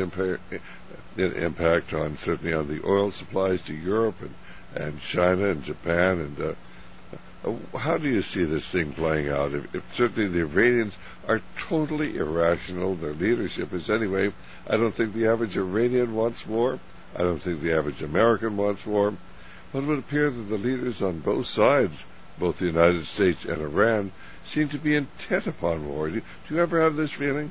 impact on certainly on the oil supplies to Europe and China and Japan. And how do you see this thing playing out? If certainly the Iranians are totally irrational, their leadership is anyway. I don't think the average Iranian wants war. I don't think the average American wants war. But it would appear that the leaders on both sides, both the United States and Iran, seem to be intent upon war. Do you ever have this feeling?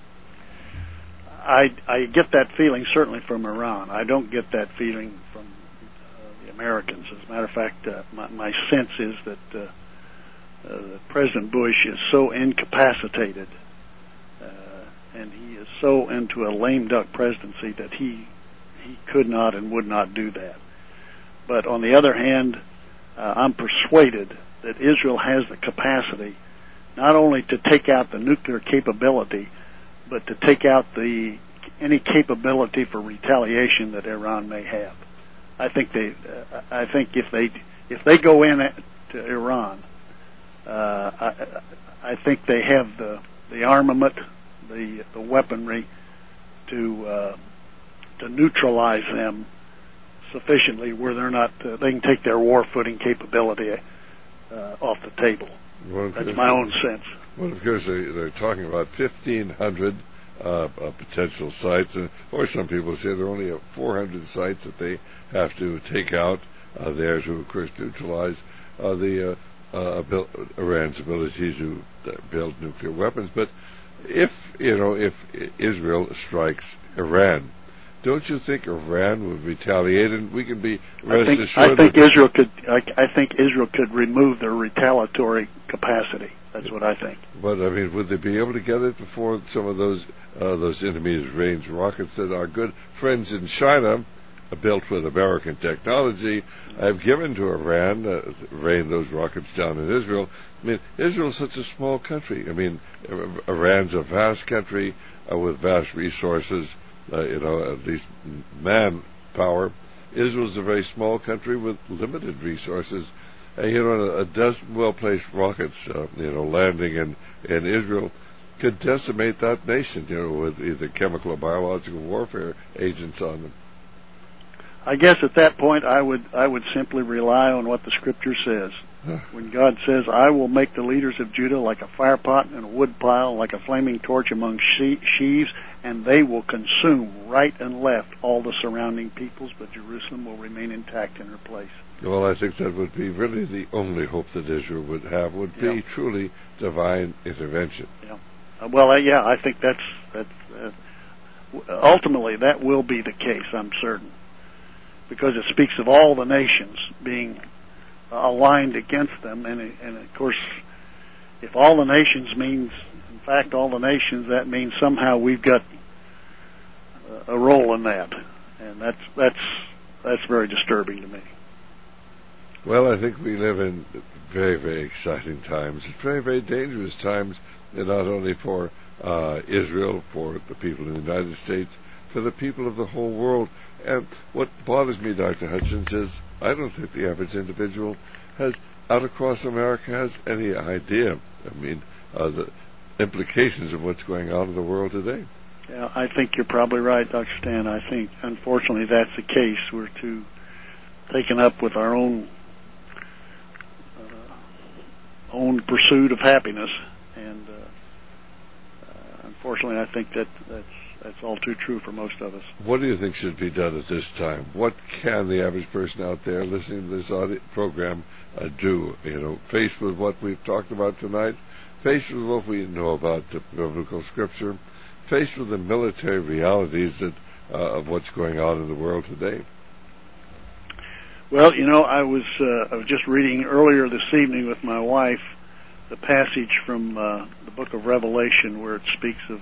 I get that feeling certainly from Iran. I don't get that feeling from the Americans. As a matter of fact, my sense is that President Bush is so incapacitated and he is so into a lame duck presidency that he could not and would not do that. But on the other hand, I'm persuaded that Israel has the capacity not only to take out the nuclear capability, but to take out any capability for retaliation that Iran may have. I think if they go in to Iran, I think they have the armament, the weaponry to neutralize them sufficiently where they can take their war footing capability off the table. Well, that's my own sense. Well, of course, they're talking about 1,500 potential sites, or some people say there are only 400 sites that they have to take out there to, of course, neutralize Iran's ability to build nuclear weapons. But if Israel strikes Iran, don't you think Iran would retaliate? And we can be rest assured. I think Israel could remove their retaliatory capacity. That's what I think. But I mean, would they be able to get it before some of those enemies' range rockets that our good friends in China, built with American technology, have given to Iran, rain those rockets down in Israel? I mean, Israel's such a small country. I mean, Iran's a vast country with vast resources. At least manpower. Israel's a very small country with limited resources. A dozen well-placed rockets, landing in Israel could decimate that nation, with either chemical or biological warfare agents on them. I guess at that point I would simply rely on what the Scripture says. When God says, "I will make the leaders of Judah like a fire pot and a wood pile, like a flaming torch among sheaves, and they will consume right and left all the surrounding peoples, but Jerusalem will remain intact in her place." Well, I think that would be really the only hope that Israel would have, would be truly divine intervention. Yeah. I think that's ultimately that will be the case, I'm certain, because it speaks of all the nations being aligned against them, and of course, if all the nations means, in fact, all the nations, that means somehow we've got a role in that, and that's very disturbing to me. Well, I think we live in very, very exciting times, very, very dangerous times, and not only for Israel, for the people in the United States, for the people of the whole world. And what bothers me, Dr. Hutchins, is I don't think the average individual out across America has any idea, the implications of what's going on in the world today. Yeah, I think you're probably right, Dr. Stan. I think, unfortunately, that's the case. We're too taken up with our own pursuit of happiness, and unfortunately, I think that's all too true for most of us. What do you think should be done at this time? What can the average person out there listening to this program do? Faced with what we've talked about tonight, faced with what we know about the biblical scripture, faced with the military realities of what's going on in the world today. Well, I was just reading earlier this evening with my wife the passage from the book of Revelation where it speaks of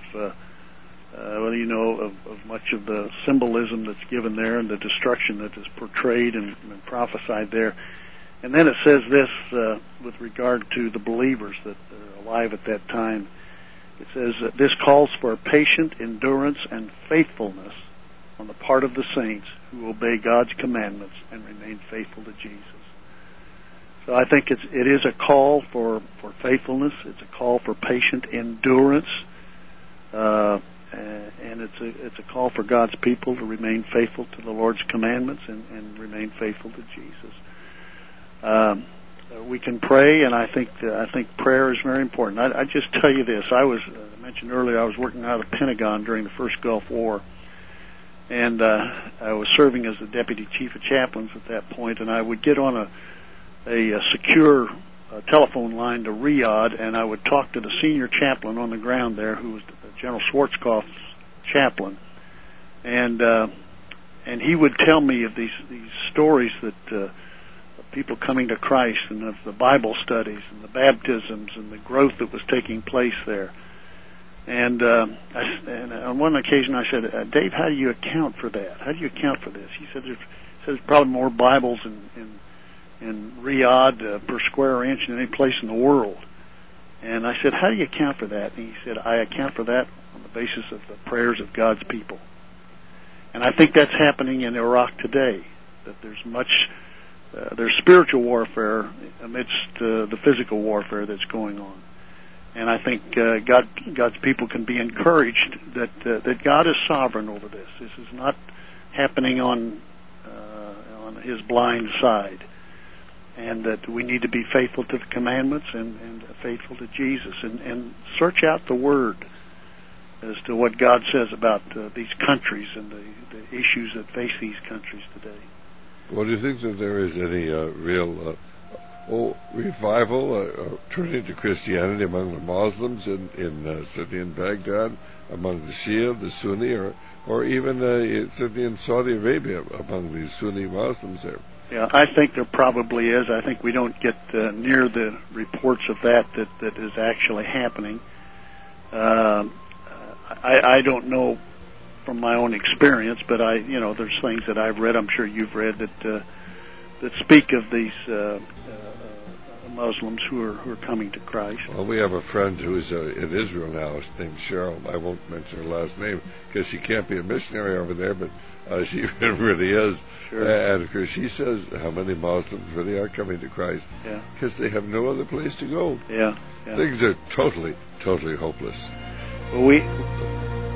of much of the symbolism that's given there and the destruction that is portrayed and prophesied there. And then it says this with regard to the believers that are alive at that time. It says that this calls for patient endurance and faithfulness on the part of the saints who obey God's commandments and remain faithful to Jesus. So I think it is a call for faithfulness. It's a call for patient endurance. And it's a call for God's people to remain faithful to the Lord's commandments and remain faithful to Jesus. We can pray, and I think prayer is very important. I just tell you this: I mentioned earlier I was working out of the Pentagon during the first Gulf War, and I was serving as the deputy chief of chaplains at that point, and I would get on a secure telephone line to Riyadh, and I would talk to the senior chaplain on the ground there, who was General Schwarzkopf's chaplain, and he would tell me of these stories that of people coming to Christ, and of the Bible studies and the baptisms and the growth that was taking place there. And on one occasion I said, "Dave, how do you account for that? How do you account for this?" He said, "There's says probably more Bibles in Riyadh per square inch than any place in the world. And I said, how do you account for that? And he said, I account for that on the basis of the prayers of God's people. And I think that's happening in Iraq today, that there's spiritual warfare amidst the physical warfare that's going on. And I think God's people can be encouraged that God is sovereign over this. This is not happening on His blind side, and that we need to be faithful to the commandments and faithful to Jesus, and search out the Word as to what God says about these countries and the issues that face these countries today. Well, do you think that there is any real revival turning to Christianity among the Muslims in certainly in Baghdad, among the Shia, the Sunni, or even certainly in Saudi Arabia among the Sunni Muslims there? Yeah, I think there probably is. I think we don't get near the reports of that is actually happening. I don't know from my own experience, but there's things that I've read. I'm sure you've read that speak of these Muslims who are coming to Christ. Well, we have a friend who's in Israel now, named Cheryl. I won't mention her last name because she can't be a missionary over there, but she really is. Sure. And of course, she says how many Muslims really are coming to Christ because they have no other place to go. Yeah. Things are totally hopeless. Well,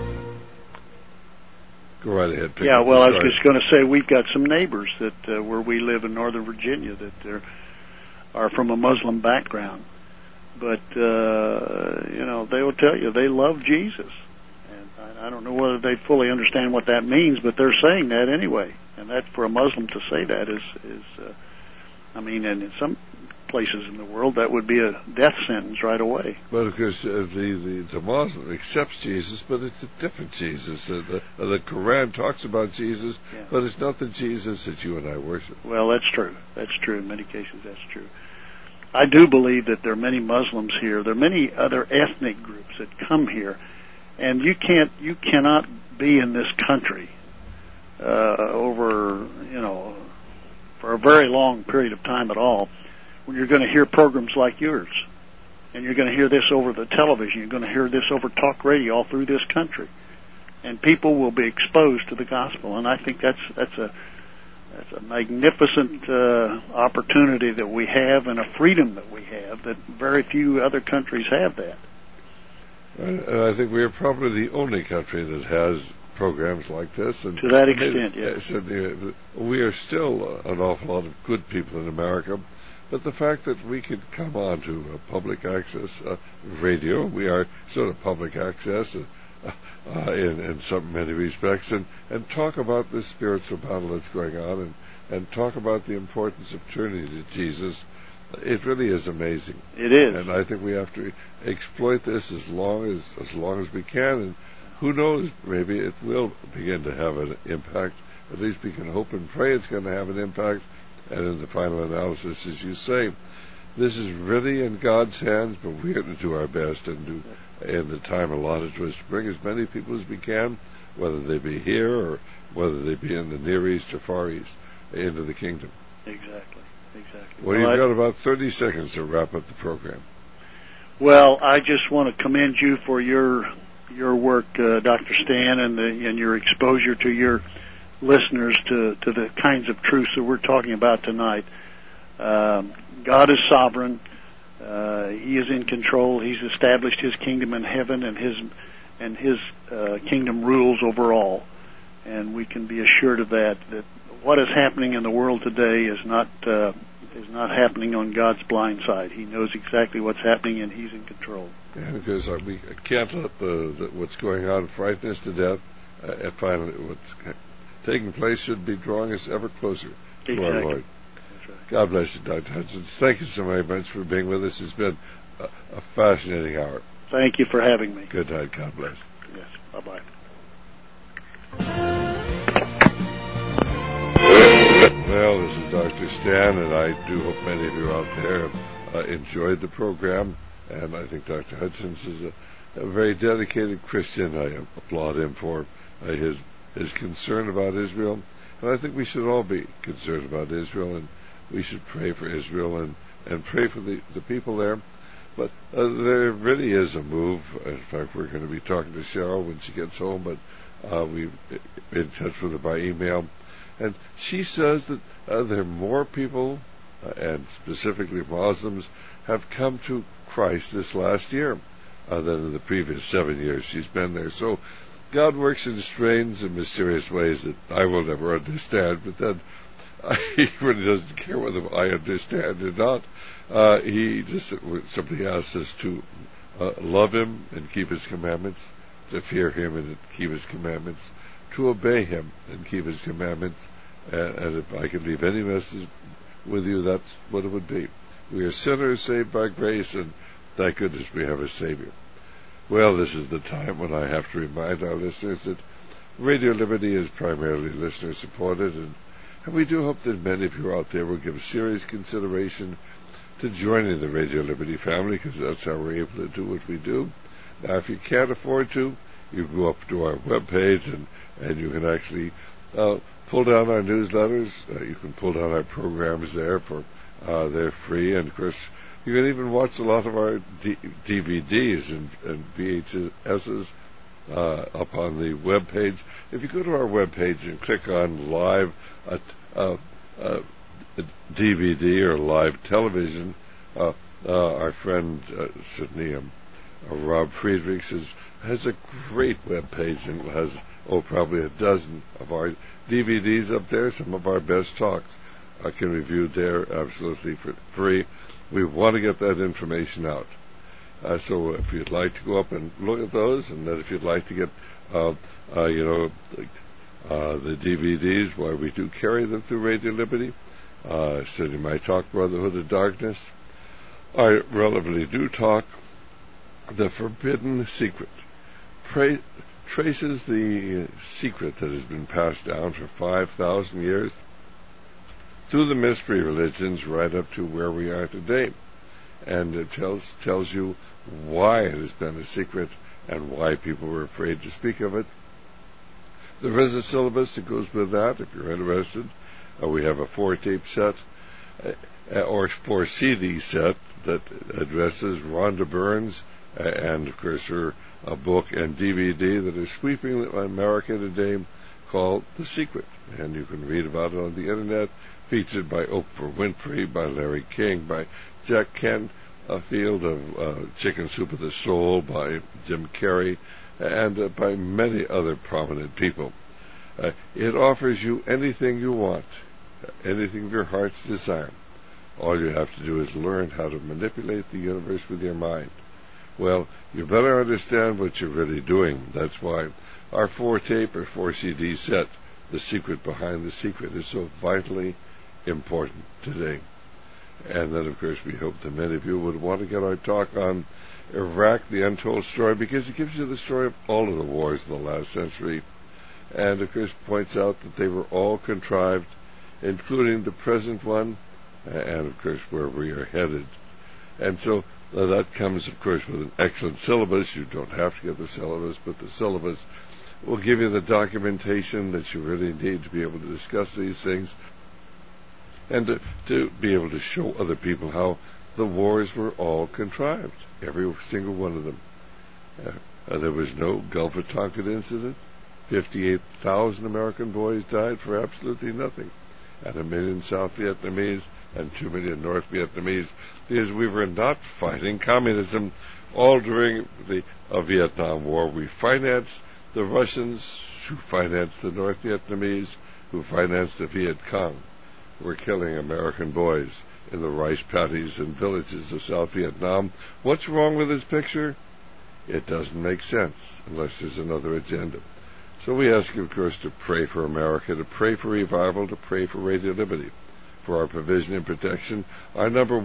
Go right ahead. I was just going to say we've got some neighbors that where we live in Northern Virginia that are from a Muslim background, but they will tell you they love Jesus, and I don't know whether they fully understand what that means, but they're saying that anyway, and that for a Muslim to say that is and in some places in the world that would be a death sentence right away. Well, because the Muslim accepts Jesus, but it's a different Jesus. The Quran talks about Jesus, but it's not the Jesus that you and I worship. Well, that's true. That's true. In many cases, that's true. I do believe that there are many Muslims here. There are many other ethnic groups that come here, and you cannot be in this country over for a very long period of time at all, when you're going to hear programs like yours, and you're going to hear this over the television, you're going to hear this over talk radio all through this country, and people will be exposed to the gospel. And I think that's a magnificent opportunity that we have, and a freedom that we have that very few other countries have that. And I think we are probably the only country that has programs like this. And to that extent, yes. We are still an awful lot of good people in America. But the fact that we could come on to public access radio, we are sort of public access in many respects, and talk about this spiritual battle that's going on, and talk about the importance of turning to Jesus, it really is amazing. It is. And I think we have to exploit this as long as we can, and who knows, maybe it will begin to have an impact. At least we can hope and pray it's going to have an impact. And in the final analysis, as you say, this is really in God's hands, but we have to do our best and do in the time allotted to us to bring as many people as we can, whether they be here or whether they be in the Near East or Far East, into the kingdom. Exactly. Well, you've got about 30 seconds to wrap up the program. Well, I just want to commend you for your work, Dr. Stan, and your exposure to your listeners to the kinds of truths that we're talking about tonight. God is sovereign. He is in control. He's established His kingdom in heaven, and His kingdom rules over all. And we can be assured of that what is happening in the world today is not happening on God's blind side. He knows exactly what's happening, and He's in control. Yeah, because we can't let what's going on frighten us to death. And finally, what's taking place should be drawing us ever closer to our Lord. That's right. God bless you, Dr. Hutchins. Thank you so very much for being with us. It's been a fascinating hour. Thank you for having me. Good night. God bless. Yes. Bye-bye. Well, this is Dr. Stan, and I do hope many of you out there enjoyed the program. And I think Dr. Hutchins is a very dedicated Christian. I applaud him for his concern about Israel, But I think we should all be concerned about Israel, and we should pray for Israel and pray for the people there. But there really is a move. In fact, we're going to be talking to Cheryl when she gets home, but we've been in touch with her by email. And she says that there are more people, and specifically Muslims, have come to Christ this last year than in the previous 7 years she's been there. So God works in strange and mysterious ways that I will never understand, but then he really doesn't care whether I understand or not. He just simply asks us to love him and keep his commandments, to fear him and keep his commandments, to obey him and keep his commandments. And if I could leave any message with you, that's what it would be. We are sinners saved by grace, and thank goodness we have a Savior. Well, this is the time when I have to remind our listeners that Radio Liberty is primarily listener-supported, and we do hope that many of you out there will give serious consideration to joining the Radio Liberty family, because that's how we're able to do what we do. Now, if you can't afford to, you go up to our webpage, and you can actually pull down our newsletters. You can pull down our programs there they're free, and of course you can even watch a lot of our DVDs and VHSs up on the web page. If you go to our web page and click on live DVD or live television, our friend Sydney Rob Friedrichs has a great web page and has probably a dozen of our DVDs up there. Some of our best talks can be reviewed there absolutely for free. We want to get that information out. So if you'd like to go up and look at those, and then if you'd like to get the DVDs, why we do carry them through Radio Liberty, Sidney might talk Brotherhood of Darkness. I relevantly do talk The Forbidden Secret. Traces the secret that has been passed down for 5,000 years through the mystery religions right up to where we are today. And it tells you why it has been a secret and why people were afraid to speak of it. There is a syllabus that goes with that, if you're interested. We have a 4-tape set, or 4-CD set, that addresses Rhonda Burns, and of course her book and DVD that is sweeping America today, called The Secret. And you can read about it on the internet, featured by Oprah Winfrey, by Larry King, by Jack Canfield of Chicken Soup of the Soul, by Jim Carrey, and by many other prominent people. It offers you anything you want, anything of your heart's desire. All you have to do is learn how to manipulate the universe with your mind. Well, you better understand what you're really doing. That's why our 4-tape or 4-CD set, The Secret Behind the Secret, is so vitally important today. And then, of course, we hope that many of you would want to get our talk on Iraq, the Untold Story, because it gives you the story of all of the wars in the last century, and, of course, points out that they were all contrived, including the present one, and, of course, where we are headed. And so that comes, of course, with an excellent syllabus. You don't have to get the syllabus, but the syllabus will give you the documentation that you really need to be able to discuss these things, and to be able to show other people how the wars were all contrived, every single one of them. There was no Gulf of Tonkin incident. 58,000 American boys died for absolutely nothing, and 1 million South Vietnamese and 2 million North Vietnamese, because we were not fighting communism all during the Vietnam War. We financed the Russians, who financed the North Vietnamese, who financed the Viet Cong. We're killing American boys in the rice paddies and villages of South Vietnam. What's wrong with this picture? It doesn't make sense unless there's another agenda. So we ask you, of course, to pray for America, to pray for revival, to pray for Radio Liberty, for our provision and protection. Our number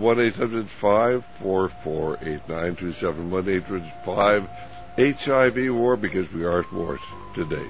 1-800-544-8927, 1-800-5-HIV-WAR, because we are at war today.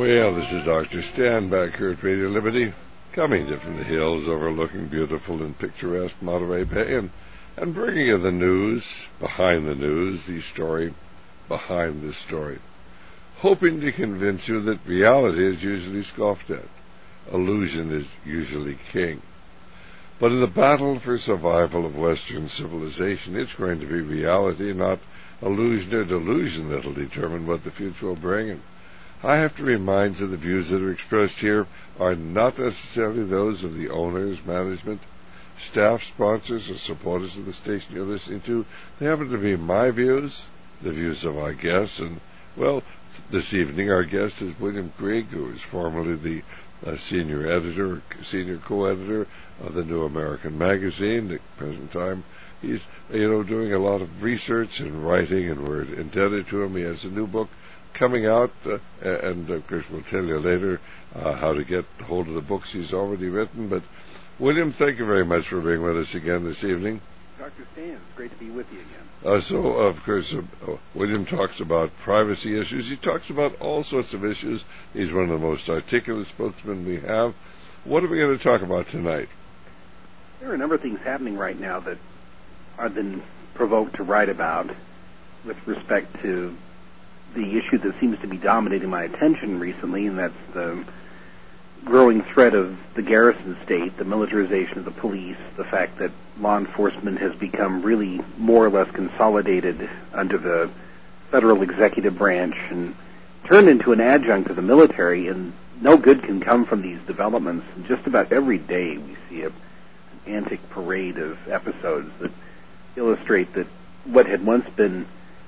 Well, this is Dr. Stan back here at Radio Liberty, coming to from the hills overlooking beautiful and picturesque Monterey Bay and bringing you the news, the story behind the story, hoping to convince you that reality is usually scoffed at. Illusion is usually king. But in the battle for survival of Western civilization, it's going to be reality, not illusion or delusion, that'll determine what the future will bring. And I have to remind you the views that are expressed here are not necessarily those of the owners, management, staff, sponsors, or supporters of the station you're listening to. They happen to be my views, the views of our guests, and, well, this evening our guest is William Grigg, who is formerly the senior editor, senior co-editor of the New American Magazine. At the present time, he's, doing a lot of research and writing, and we're indebted to him. He has a new book coming out, and of course we'll tell you later how to get hold of the books he's already written. But William, thank you very much for being with us again this evening. Dr. Stan, it's great to be with you again. Of course, William talks about privacy issues. He talks about all sorts of issues. He's one of the most articulate spokesmen we have. What are we going to talk about tonight? There are a number of things happening right now that I've been provoked to write about with respect to the issue that seems to be dominating my attention recently, and that's the growing threat of the garrison state, the militarization of the police, the fact that law enforcement has become really more or less consolidated under the federal executive branch and turned into an adjunct of the military, and no good can come from these developments. And just about every day we see an antic parade of episodes that illustrate that what had once been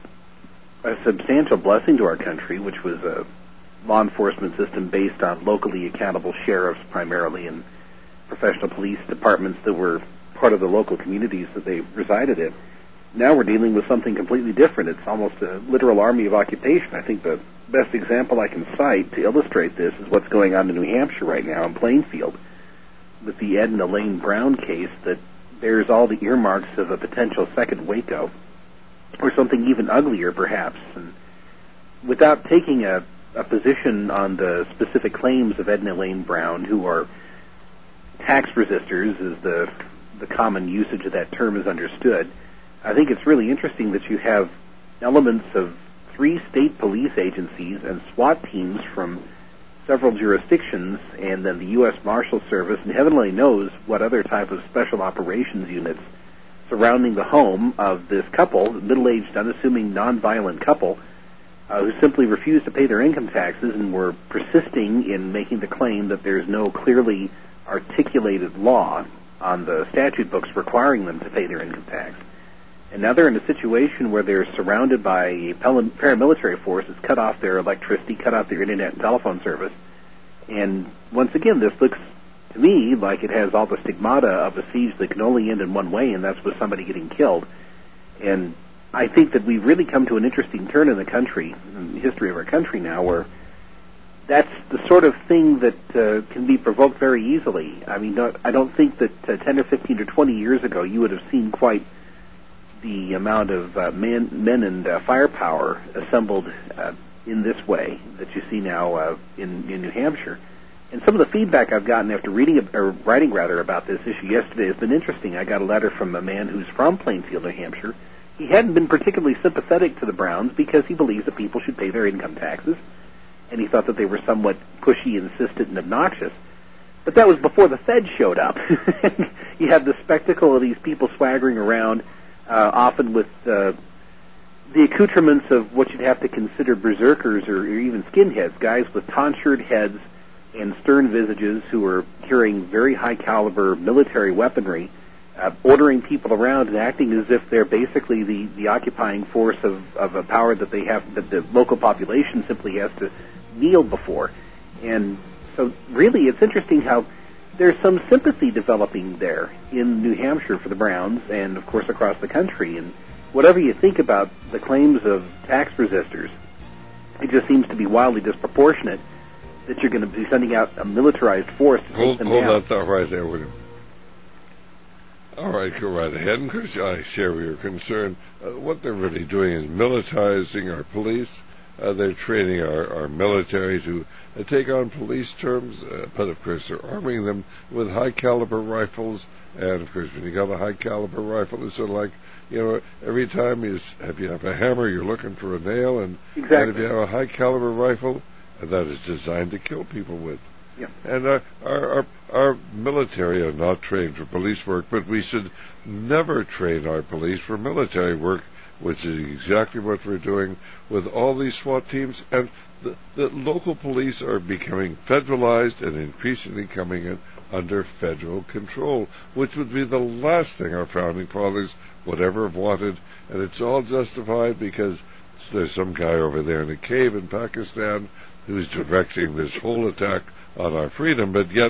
a substantial blessing to our country, which was a law enforcement system based on locally accountable sheriffs primarily and professional police departments that were part of the local communities that they resided in. Now we're dealing with something completely different. It's almost a literal army of occupation. I think the best example I can cite to illustrate this is what's going on in New Hampshire right now in Plainfield with the Edna Lane Brown case that bears all the earmarks of a potential second Waco, or something even uglier perhaps. And without taking a position on the specific claims of Edna Lane Brown, who are tax resistors, as the common usage of that term is understood, I think it's really interesting that you have elements of 3 state police agencies and SWAT teams from several jurisdictions, and then the U.S. Marshal Service, and heaven only knows what other type of special operations units surrounding the home of this couple, middle-aged, unassuming, nonviolent couple, who simply refused to pay their income taxes and were persisting in making the claim that there's no clearly articulated law on the statute books requiring them to pay their income tax. And now they're in a situation where they're surrounded by a paramilitary force that's cut off their electricity, cut off their internet and telephone service. And once again, this looks to me like it has all the stigmata of a siege that can only end in one way, and that's with somebody getting killed. And I think that we've really come to an interesting turn in the country, in the history of our country now, where that's the sort of thing that can be provoked very easily. I mean, I don't think that 10 or 15 or 20 years ago you would have seen quite the amount of men and firepower assembled in this way that you see now in New Hampshire. And some of the feedback I've gotten after writing about this issue yesterday has been interesting. I got a letter from a man who's from Plainfield, New Hampshire. He hadn't been particularly sympathetic to the Browns because he believes that people should pay their income taxes, and he thought that they were somewhat pushy, insistent, and obnoxious. But that was before the Fed showed up. You had the spectacle of these people swaggering around, often with the accoutrements of what you'd have to consider berserkers or even skinheads, guys with tonsured heads and stern visages who are carrying very high-caliber military weaponry, ordering people around and acting as if they're basically the occupying force of a power that they have, that the local population simply has to kneel before. And so really it's interesting how there's some sympathy developing there in New Hampshire for the Browns and, of course, across the country. And whatever you think about the claims of tax resistors, it just seems to be wildly disproportionate that you're going to be sending out a militarized force to take them down. Hold that thought right there, William. All right, go right ahead. And I share your concern. What they're really doing is militarizing our police. They're training our military to take on police terms, but of course they're arming them with high-caliber rifles. And of course, when you got a high-caliber rifle, it's sort of like, every time you have a hammer, you're looking for a nail, and if you have a high-caliber rifle, that is designed to kill people with. Yeah. And our military are not trained for police work, but we should never train our police for military work, which is exactly what we're doing with all these SWAT teams. And the local police are becoming federalized and increasingly coming in under federal control, which would be the last thing our founding fathers would ever have wanted. And it's all justified because there's some guy over there in a cave in Pakistan who's directing this whole attack on our freedom, but yet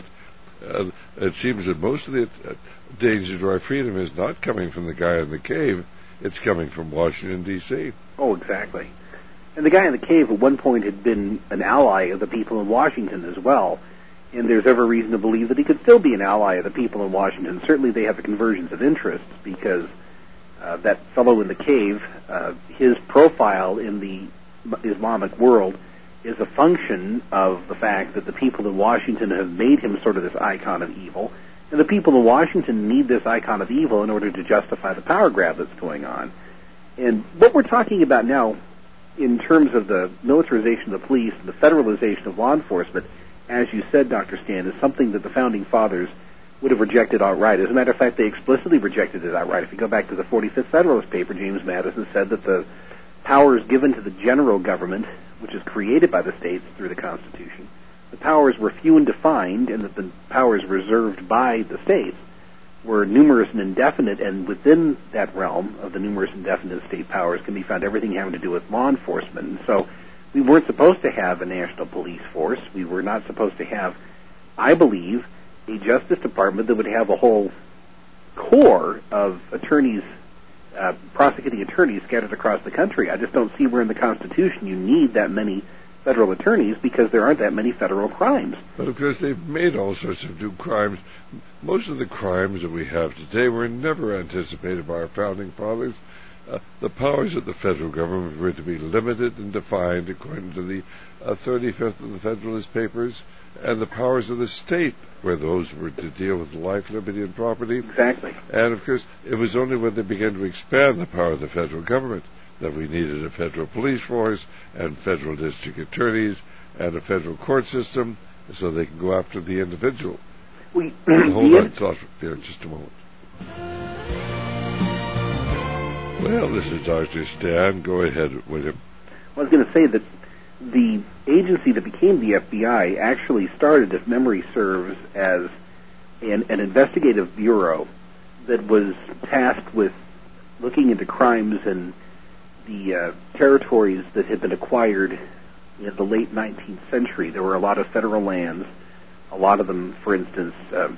it seems that most of the danger to our freedom is not coming from the guy in the cave, it's coming from Washington, D.C. Oh, exactly. And the guy in the cave at one point had been an ally of the people in Washington as well, and there's every reason to believe that he could still be an ally of the people in Washington. Certainly they have a convergence of interest, because that fellow in the cave, his profile in the Islamic world is a function of the fact that the people in Washington have made him sort of this icon of evil, and the people in Washington need this icon of evil in order to justify the power grab that's going on. And what we're talking about now, in terms of the militarization of the police and the federalization of law enforcement, as you said, Dr. Stan, is something that the Founding Fathers would have rejected outright. As a matter of fact, they explicitly rejected it outright. If you go back to the 45th Federalist paper, James Madison said that the powers given to the general government, which is created by the states through the Constitution, the powers were few and defined, and that the powers reserved by the states were numerous and indefinite, and within that realm of the numerous and indefinite state powers can be found everything having to do with law enforcement. And so we weren't supposed to have a national police force. We were not supposed to have, I believe, a Justice Department that would have a whole corps of attorneys, prosecuting attorneys scattered across the country. I just don't see where in the Constitution you need that many federal attorneys, because there aren't that many federal crimes. But of course they've made all sorts of new crimes. Most of the crimes that we have today were never anticipated by our Founding Fathers. The powers of the federal government were to be limited and defined according to the 35th of the Federalist Papers, and the powers of the state were those were to deal with life, liberty, and property. Exactly. And of course, it was only when they began to expand the power of the federal government that we needed a federal police force and federal district attorneys and a federal court system so they can go after the individual. Hold on, thought there just a moment. Well, this is Dr. Stan. Go ahead, William. I was going to say that the agency that became the FBI actually started, if memory serves, as an investigative bureau that was tasked with looking into crimes in the territories that had been acquired in the late 19th century. There were a lot of federal lands, a lot of them, for instance,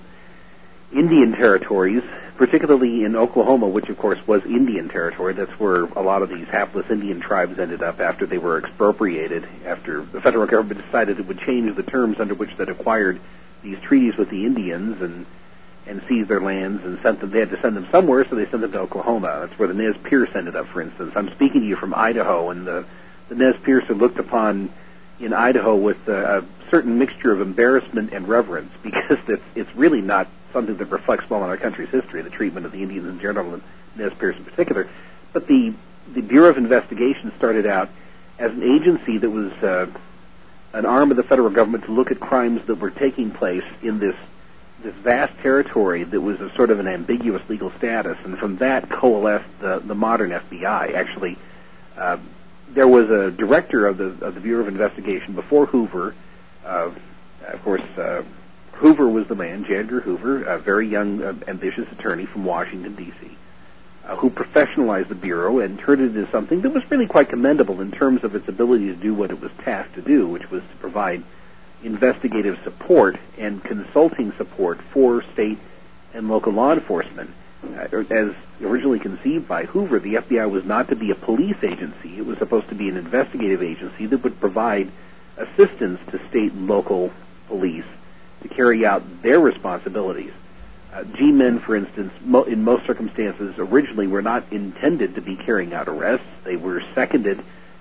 Indian territories, particularly in Oklahoma, which of course was Indian territory. That's where a lot of these hapless Indian tribes ended up after they were expropriated, after the federal government decided it would change the terms under which they'd acquired these treaties with the Indians and seized their lands and sent them. They had to send them somewhere, so they sent them to Oklahoma. That's where the Nez Perce ended up, for instance. I'm speaking to you from Idaho, and the Nez Perce are looked upon in Idaho with a certain mixture of embarrassment and reverence, because it's really not something that reflects well on our country's history, the treatment of the Indians in general and Nez Perce in particular. But the Bureau of Investigation started out as an agency that was an arm of the federal government to look at crimes that were taking place in this vast territory that was a sort of an ambiguous legal status, and from that coalesced the modern FBI. Actually, there was a director of the Bureau of Investigation before Hoover. Of course, Hoover was the man, J. Edgar Hoover, a very young, ambitious attorney from Washington, D.C., who professionalized the Bureau and turned it into something that was really quite commendable in terms of its ability to do what it was tasked to do, which was to provide investigative support and consulting support for state and local law enforcement. As originally conceived by Hoover, the FBI was not to be a police agency. It was supposed to be an investigative agency that would provide assistance to state and local police to carry out their responsibilities. G-men, for instance, in most circumstances, originally were not intended to be carrying out arrests. They were seconded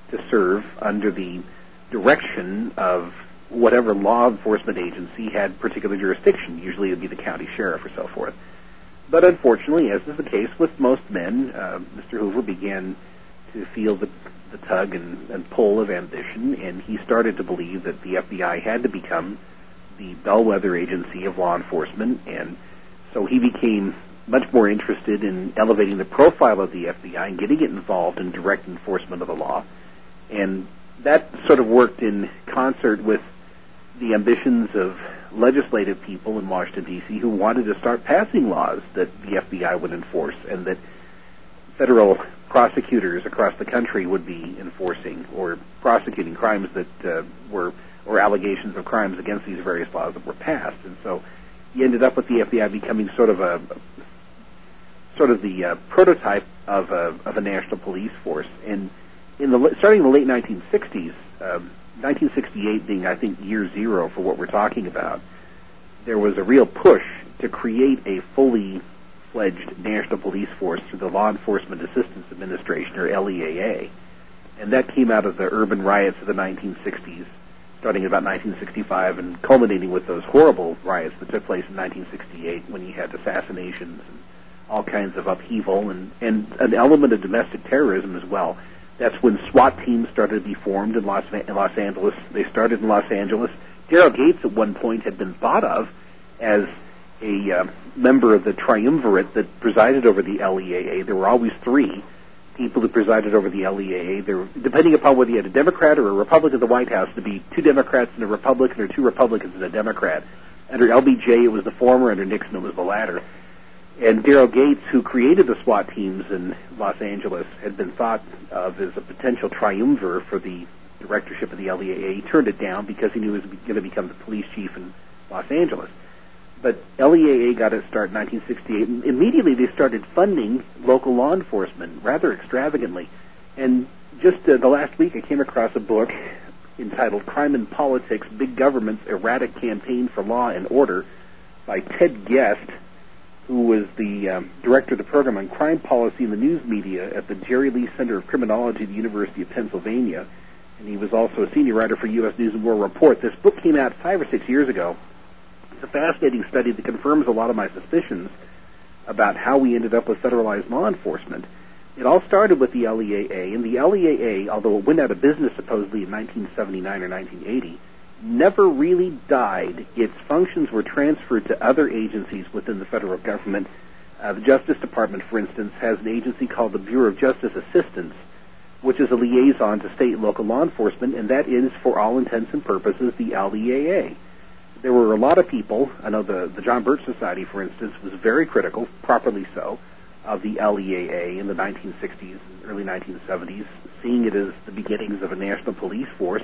to serve under the direction of whatever law enforcement agency had particular jurisdiction. Usually it would be the county sheriff or so forth. But unfortunately, as is the case with most men, Mr. Hoover began to feel the tug and pull of ambition, and he started to believe that the FBI had to become the bellwether agency of law enforcement, and so he became much more interested in elevating the profile of the FBI and getting it involved in direct enforcement of the law. And that sort of worked in concert with the ambitions of legislative people in Washington, D.C., who wanted to start passing laws that the FBI would enforce and that federal prosecutors across the country would be enforcing or prosecuting crimes that or allegations of crimes against these various laws that were passed. And so he ended up with the FBI becoming sort of the prototype of a national police force. And starting in the late 1960s, 1968 being, I think, year zero for what we're talking about, there was a real push to create a fully fledged national police force through the Law Enforcement Assistance Administration, or LEAA. And that came out of the urban riots of the 1960s, starting in about 1965 and culminating with those horrible riots that took place in 1968 when you had assassinations and all kinds of upheaval and an element of domestic terrorism as well. That's when SWAT teams started to be formed in Los Angeles. They started in Los Angeles. Daryl Gates at one point had been thought of as a member of the triumvirate that presided over the LEAA. There were always three people who presided over the LEAA. Depending upon whether you had a Democrat or a Republican at the White House, to be two Democrats and a Republican or two Republicans and a Democrat. Under LBJ, it was the former. Under Nixon, it was the latter. And Daryl Gates, who created the SWAT teams in Los Angeles, had been thought of as a potential triumvir for the directorship of the LEAA. He turned it down because he knew he was going to become the police chief in Los Angeles. But LEAA got its start in 1968, and immediately they started funding local law enforcement rather extravagantly. And just the last week I came across a book entitled Crime and Politics, Big Government's Erratic Campaign for Law and Order by Ted Guest, who was the director of the program on crime policy in the news media at the Jerry Lee Center of Criminology at the University of Pennsylvania. And he was also a senior writer for U.S. News and World Report. This book came out 5 or 6 years ago. It's a fascinating study that confirms a lot of my suspicions about how we ended up with federalized law enforcement. It all started with the LEAA, and the LEAA, although it went out of business supposedly in 1979 or 1980, never really died. Its functions were transferred to other agencies within the federal government. The Justice Department, for instance, has an agency called the Bureau of Justice Assistance, which is a liaison to state and local law enforcement, and that is, for all intents and purposes, the LEAA. There were a lot of people, I know the John Birch Society, for instance, was very critical, properly so, of the LEAA in the 1960s and early 1970s, seeing it as the beginnings of a national police force.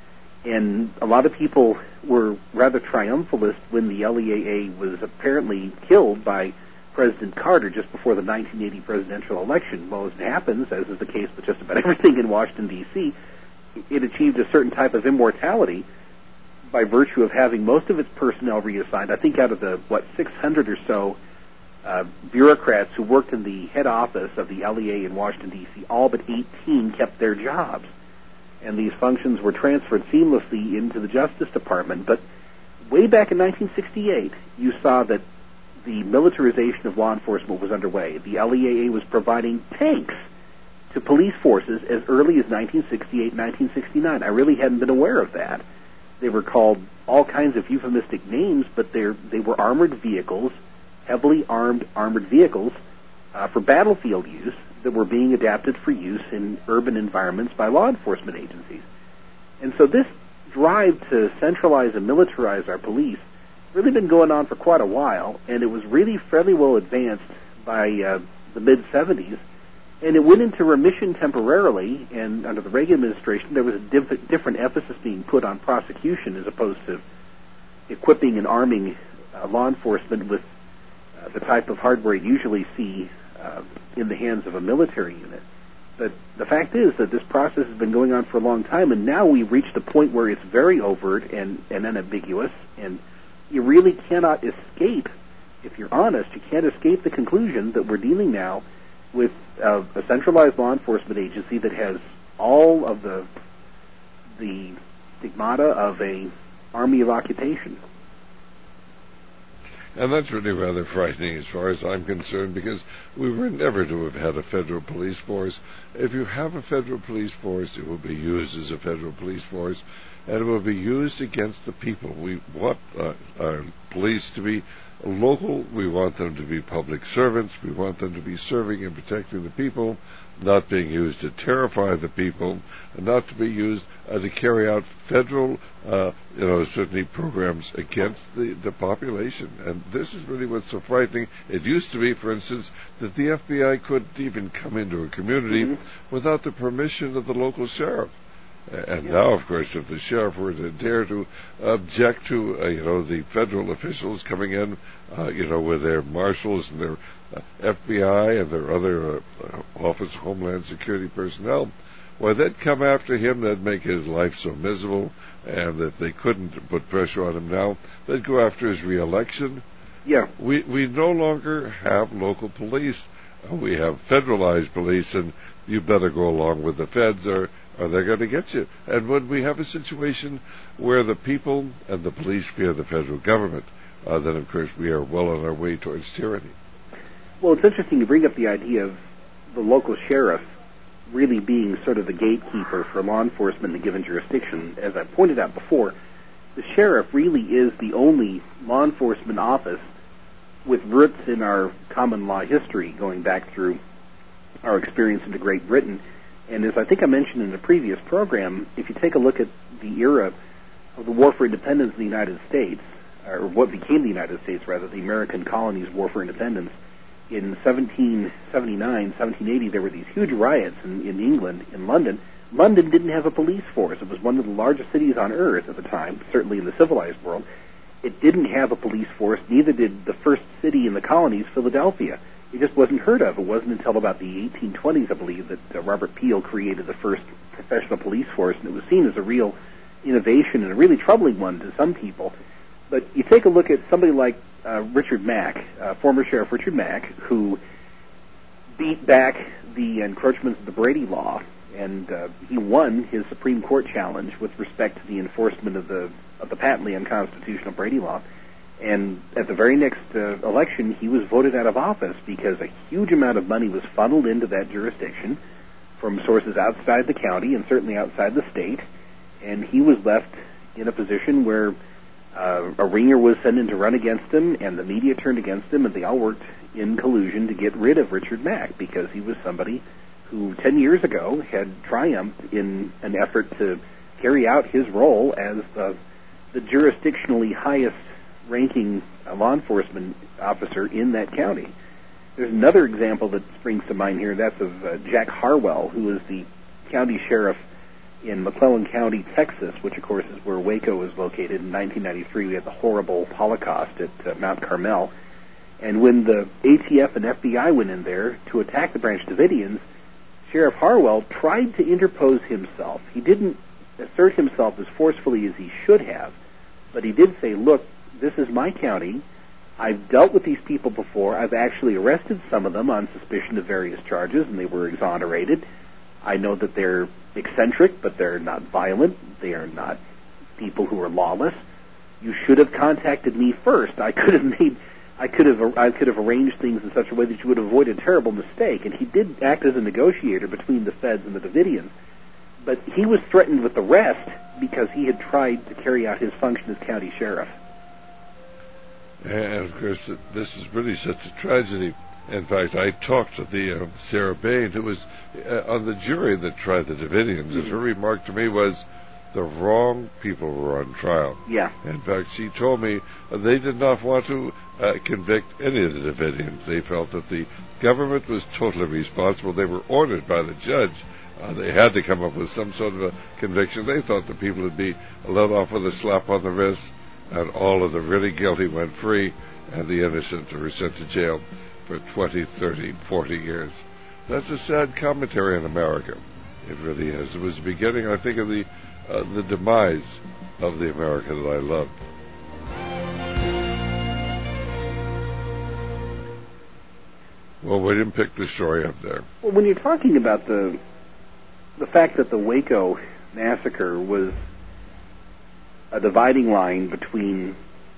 And a lot of people were rather triumphalist when the LEAA was apparently killed by President Carter just before the 1980 presidential election. Well, as it happens, as is the case with just about everything in Washington, D.C., it achieved a certain type of immortality by virtue of having most of its personnel reassigned. I think out of the, 600 or so bureaucrats who worked in the head office of the LEA in Washington, D.C., all but 18 kept their jobs. And these functions were transferred seamlessly into the Justice Department. But way back in 1968, you saw that the militarization of law enforcement was underway. The LEAA was providing tanks to police forces as early as 1968, 1969. I really hadn't been aware of that. They were called all kinds of euphemistic names, but they were armored vehicles, heavily armored vehicles for battlefield use that were being adapted for use in urban environments by law enforcement agencies. And so this drive to centralize and militarize our police really been going on for quite a while, and it was really fairly well advanced by the mid-'70s, and it went into remission temporarily, and under the Reagan administration there was a different emphasis being put on prosecution as opposed to equipping and arming law enforcement with the type of hardware you usually see in the hands of a military unit. But the fact is that this process has been going on for a long time, and now we've reached a point where it's very overt and unambiguous, and you really cannot escape, if you're honest, you can't escape the conclusion that we're dealing now with a centralized law enforcement agency that has all of the stigmata of a army of occupation. And that's really rather frightening as far as I'm concerned, because we were never to have had a federal police force. If you have a federal police force, it will be used as a federal police force, and it will be used against the people. We want our police to be local. We want them to be public servants. We want them to be serving and protecting the people, not being used to terrify the people, and not to be used to carry out federal, certainly programs against the population. And this is really what's so frightening. It used to be, for instance, that the FBI couldn't even come into a community without the permission of the local sheriff. And now, of course, if the sheriff were to dare to object to, the federal officials coming in, with their marshals and their FBI and their other Office of Homeland Security personnel, why, they'd come after him. They'd make his life so miserable, and if they couldn't put pressure on him now, they'd go after his re-election. Yeah. We no longer have local police. We have federalized police, and you better go along with the feds, or they're going to get you. And when we have a situation where the people and the police fear the federal government, then, of course, we are well on our way towards tyranny. Well, it's interesting to bring up the idea of the local sheriff really being sort of the gatekeeper for law enforcement in a given jurisdiction. As I pointed out before, the sheriff really is the only law enforcement office with roots in our common law history going back through our experience into Great Britain. And as I think I mentioned in a previous program, if you take a look at the era of the War for Independence in the United States, or what became the United States, rather, the American colonies' War for Independence, in 1779, 1780, there were these huge riots in England, in London. London didn't have a police force. It was one of the largest cities on earth at the time, certainly in the civilized world. It didn't have a police force, neither did the first city in the colonies, Philadelphia. It just wasn't heard of. It wasn't until about the 1820s, I believe, that Robert Peel created the first professional police force, and it was seen as a real innovation and a really troubling one to some people. But you take a look at somebody like Richard Mack, former Sheriff Richard Mack, who beat back the encroachments of the Brady Law, and he won his Supreme Court challenge with respect to the enforcement of the patently unconstitutional Brady Law. And at the very next election, he was voted out of office because a huge amount of money was funneled into that jurisdiction from sources outside the county and certainly outside the state, and he was left in a position where a ringer was sent in to run against him, and the media turned against him, and they all worked in collusion to get rid of Richard Mack because he was somebody who 10 years ago had triumphed in an effort to carry out his role as the jurisdictionally highest ranking law enforcement officer in that county. There's another example that springs to mind here. That's of Jack Harwell, who was the county sheriff in McClellan County, Texas, which, of course, is where Waco is located. In 1993, we had the horrible Holocaust at Mount Carmel. And when the ATF and FBI went in there to attack the Branch Davidians, Sheriff Harwell tried to interpose himself. He didn't assert himself as forcefully as he should have, but he did say, look, this is my county. I've dealt with these people before. I've actually arrested some of them on suspicion of various charges, and they were exonerated. I know that they're eccentric, but they're not violent. They are not people who are lawless. You should have contacted me first. I could have arranged things in such a way that you would avoid a terrible mistake. And he did act as a negotiator between the feds and the Davidians. But he was threatened with arrest because he had tried to carry out his function as county sheriff. And, of course, this is really such a tragedy. In fact, I talked to the Sarah Bain, who was on the jury that tried the Davidians, and her remark to me was, the wrong people were on trial. Yeah. In fact, she told me they did not want to convict any of the Davidians. They felt that the government was totally responsible. They were ordered by the judge. They had to come up with some sort of a conviction. They thought the people would be let off with a slap on the wrist, and all of the really guilty went free, and the innocent were sent to jail for 20, 30, 40 years. That's a sad commentary on America. It really is. It was the beginning, I think, of the demise of the America that I loved. Well, we didn't pick the story up there. Well, when you're talking about the the fact that the Waco massacre was a dividing line between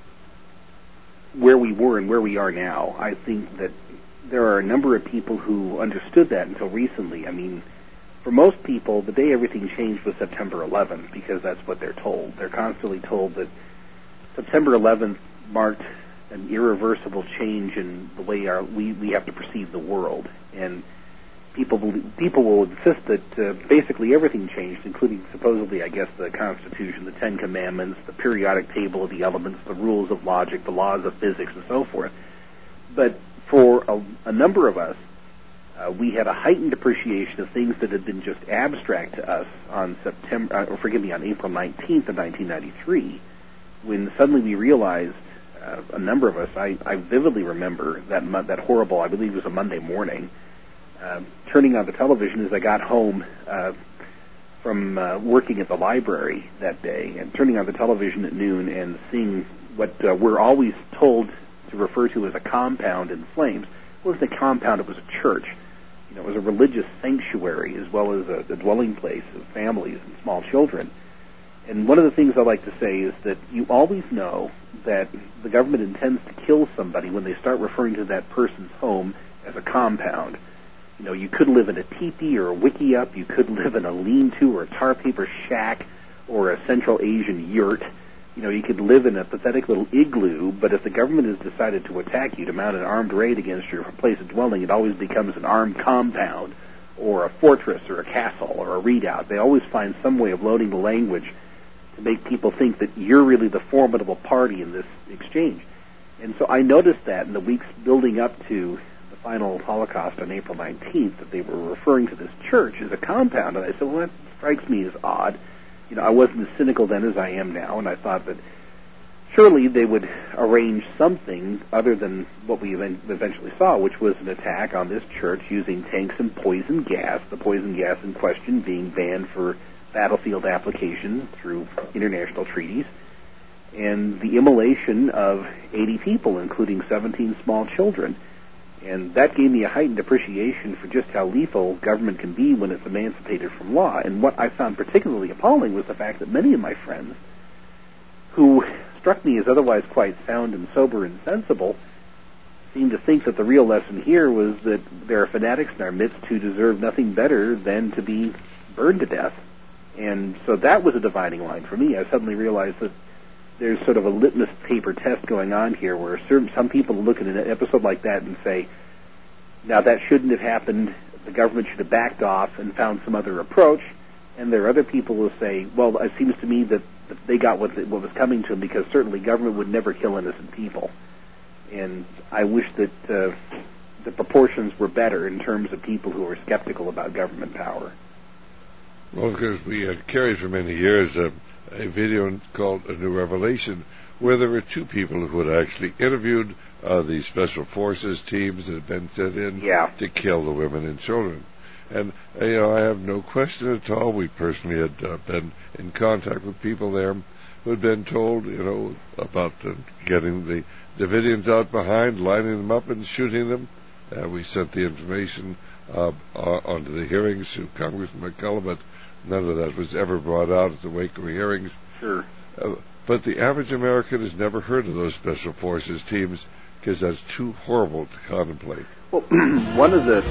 where we were and where we are now. I think that there are a number of people who understood that until recently. I mean, for most people, the day everything changed was September 11th, because that's what they're told. They're constantly told that September 11th marked an irreversible change in the way we have to perceive the world. And people will insist that basically everything changed, including supposedly, I guess, the Constitution, the Ten Commandments, the periodic table of the elements, the rules of logic, the laws of physics, and so forth. But for a number of us, we had a heightened appreciation of things that had been just abstract to us on on April 19th of 1993, when suddenly we realized, a number of us, I vividly remember that horrible, I believe it was a Monday morning, turning on the television as I got home from working at the library that day, and turning on the television at noon and seeing what we're always told to refer to as a compound in flames. It wasn't a compound, it was a church. You know, it was a religious sanctuary as well as a dwelling place of families and small children. And one of the things I like to say is that you always know that the government intends to kill somebody when they start referring to that person's home as a compound. You know, you could live in a teepee or a wickiup, you could live in a lean-to or a tar paper shack or a Central Asian yurt. You know, you could live in a pathetic little igloo, but if the government has decided to attack you, to mount an armed raid against your place of dwelling, it always becomes an armed compound or a fortress or a castle or a redoubt. They always find some way of loading the language to make people think that you're really the formidable party in this exchange. And so I noticed that in the weeks building up to the final Holocaust on April 19th, that they were referring to this church as a compound. And I said, well, that strikes me as odd. You know, I wasn't as cynical then as I am now, and I thought that surely they would arrange something other than what we eventually saw, which was an attack on this church using tanks and poison gas, the poison gas in question being banned for battlefield application through international treaties, and the immolation of 80 people, including 17 small children. And that gave me a heightened appreciation for just how lethal government can be when it's emancipated from law. And what I found particularly appalling was the fact that many of my friends, who struck me as otherwise quite sound and sober and sensible, seemed to think that the real lesson here was that there are fanatics in our midst who deserve nothing better than to be burned to death. And so that was a dividing line for me. I suddenly realized that there's sort of a litmus paper test going on here where some people look at an episode like that and say, now that shouldn't have happened, the government should have backed off and found some other approach. And there are other people who say, well, it seems to me that they got what was coming to them, because certainly government would never kill innocent people. And I wish that the proportions were better in terms of people who are skeptical about government power. Well, because we had carried for many years a video called A New Revelation, where there were two people who had actually interviewed the Special Forces teams that had been sent in to kill the women and children. And, I have no question at all. We personally had been in contact with people there who had been told, about getting the Davidians out behind, lining them up and shooting them. We sent the information onto the hearings to Congressman McCullough, but none of that was ever brought out at the Waco hearings. Sure. But the average American has never heard of those Special Forces teams, because that's too horrible to contemplate. Well, one of the...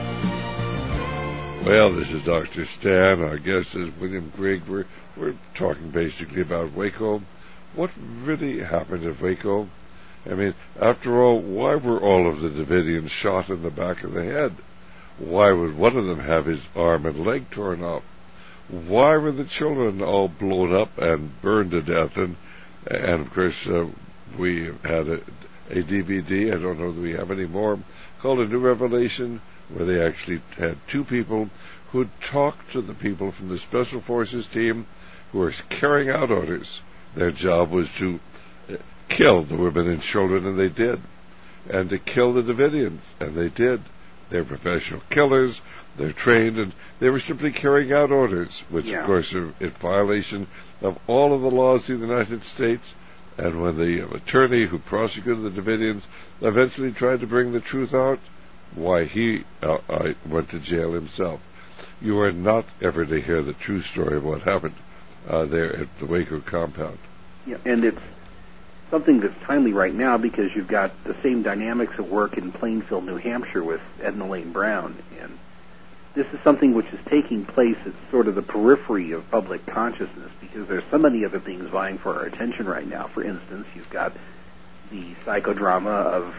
Well, this is Dr. Stan. Our guest is William Grigg. We're talking basically about Waco. What really happened at Waco? I mean, after all, why were all of the Davidians shot in the back of the head? Why would one of them have his arm and leg torn off? Why were the children all blown up and burned to death? And of course, we had a DVD, I don't know that we have any more, called A New Revelation, where they actually had two people who talked to the people from the Special Forces team who were carrying out orders. Their job was to kill the women and children, and they did. And to kill the Davidians, and they did. They're professional killers, they're trained, and they were simply carrying out orders, which, of course, are in violation of all of the laws of the United States. And when the attorney who prosecuted the Davidians eventually tried to bring the truth out, why, he went to jail himself. you are not ever to hear the true story of what happened there at the Waco compound. Yeah, and it's something that's timely right now because you've got the same dynamics at work in Plainfield, New Hampshire with Edna Lane Brown. And this is something which is taking place at sort of the periphery of public consciousness because there's so many other things vying for our attention right now. For instance, you've got the psychodrama of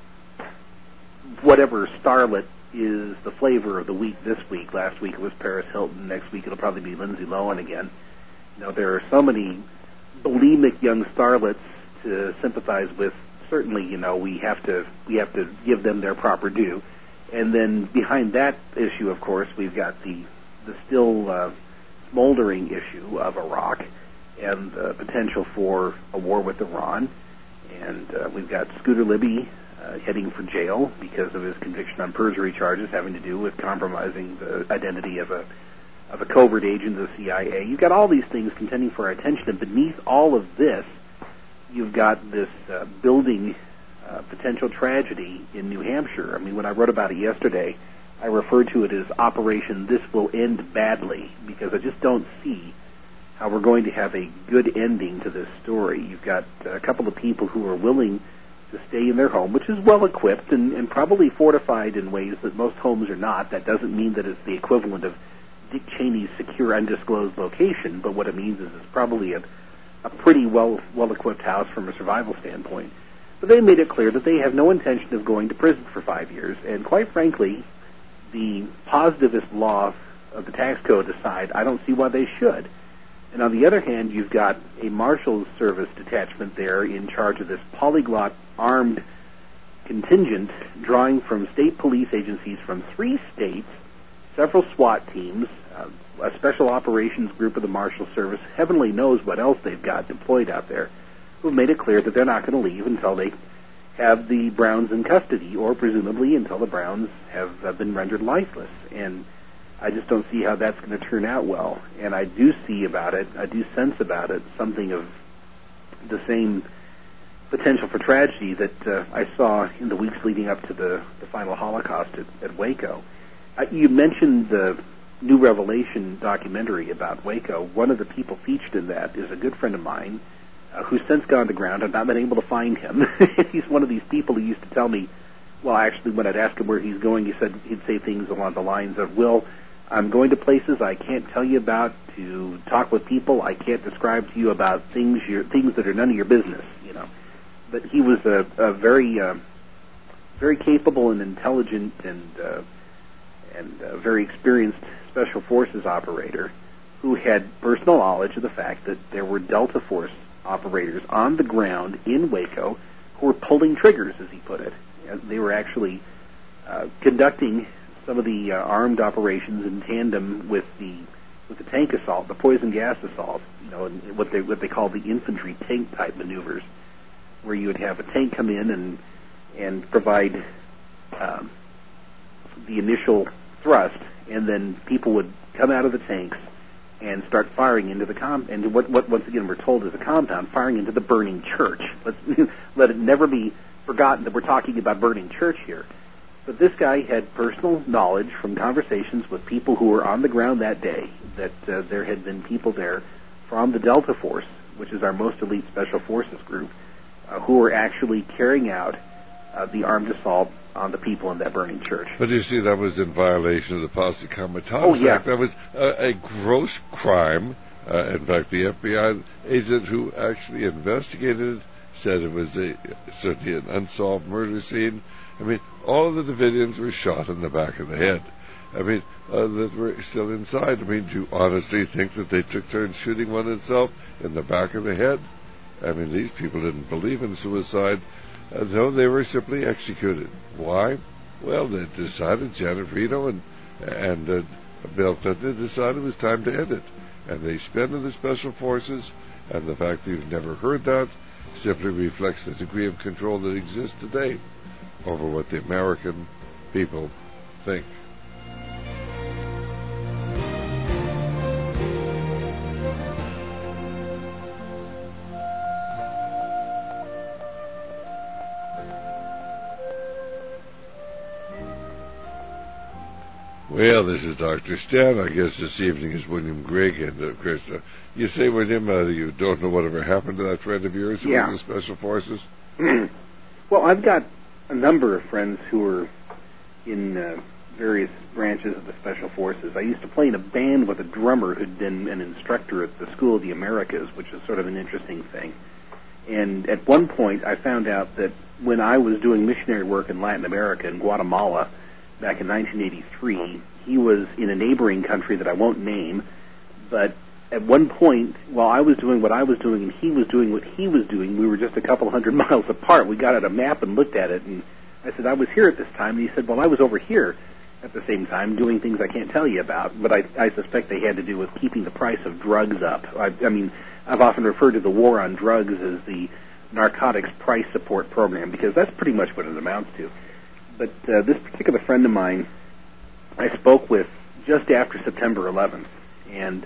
whatever starlet is the flavor of the week this week. Last week it was Paris Hilton. Next week it'll probably be Lindsay Lohan again. You know, there are so many bulimic young starlets to sympathize with. Certainly, you know, we have to give them their proper due. And then behind that issue, of course, we've got the still smoldering issue of Iraq and the potential for a war with Iran. And we've got Scooter Libby heading for jail because of his conviction on perjury charges having to do with compromising the identity of a covert agent of the CIA. You've got all these things contending for our attention, and beneath all of this, you've got this building potential tragedy in New Hampshire. I mean, when I wrote about it yesterday, I referred to it as Operation This Will End Badly, because I just don't see how we're going to have a good ending to this story. You've got a couple of people who are willing to stay in their home, which is well equipped and probably fortified in ways that most homes are not. That doesn't mean that it's the equivalent of Dick Cheney's secure undisclosed location, but what it means is it's probably a pretty well-equipped house from a survival standpoint. But they made it clear that they have no intention of going to prison for 5 years, and quite frankly, the positivist law of the tax code aside, I don't see why they should. And on the other hand, you've got a Marshals Service detachment there in charge of this polyglot armed contingent drawing from state police agencies from 3 states, several SWAT teams, a special operations group of the Marshals Service, heavenly knows what else they've got deployed out there, who've made it clear that they're not going to leave until they have the Browns in custody, or presumably until the Browns have been rendered lifeless. And I just don't see how that's going to turn out well. And I do sense about it something of the same potential for tragedy that I saw in the weeks leading up to the final Holocaust at Waco. You mentioned the New Revelation documentary about Waco. One of the people featured in that is a good friend of mine who's since gone to ground. I've not been able to find him. He's one of these people who used to tell me, well, actually, when I'd ask him where he's going, he'd say things along the lines of, Will, I'm going to places I can't tell you about, to talk with people I can't describe to you about things that are none of your business, you know. But he was a very very capable and intelligent and very experienced Special Forces operator who had personal knowledge of the fact that there were Delta Force operators on the ground in Waco who were pulling triggers, as he put it. They were actually conducting some of the armed operations in tandem with the tank assault, the poison gas assault, you know, and what they call the infantry tank type maneuvers, where you would have a tank come in and provide the initial thrust, and then people would come out of the tanks and start firing into what once again we're told is a compound, firing into the burning church. Let it never be forgotten that we're talking about burning church here. But this guy had personal knowledge from conversations with people who were on the ground that day that there had been people there from the Delta Force, which is our most elite Special Forces group, who were actually carrying out the armed assault on the people in that burning church. But you see, that was in violation of the Posse Comitatus Act. That was a gross crime. In fact, the FBI agent who actually investigated it said it was certainly an unsolved murder scene. I mean, all of the civilians were shot in the back of the head. I mean, that were still inside. I mean, do you honestly think that they took turns shooting one itself in the back of the head? I mean, these people didn't believe in suicide. No, they were simply executed. Why? Well, they decided, Janet Reno and Bill Clinton decided it was time to end it. And they spent the Special Forces, and the fact that you've never heard that simply reflects the degree of control that exists today over what the American people think. Well, this is Dr. Stan. Our guest this evening is William Grigg, and of course, you say, William, you don't know whatever happened to that friend of yours who was in the Special Forces? Well, I've got a number of friends who are in various branches of the Special Forces. I used to play in a band with a drummer who'd been an instructor at the School of the Americas, which is sort of an interesting thing. And at one point, I found out that when I was doing missionary work in Latin America, in Guatemala, back in 1983, he was in a neighboring country that I won't name, but at one point, while I was doing what I was doing and he was doing what he was doing, we were just a couple hundred miles apart. We got out a map and looked at it, and I said, I was here at this time, and he said, well, I was over here at the same time doing things I can't tell you about, but I suspect they had to do with keeping the price of drugs up. I mean, I've often referred to the war on drugs as the narcotics price support program, because that's pretty much what it amounts to. But this particular friend of mine I spoke with just after September 11th, and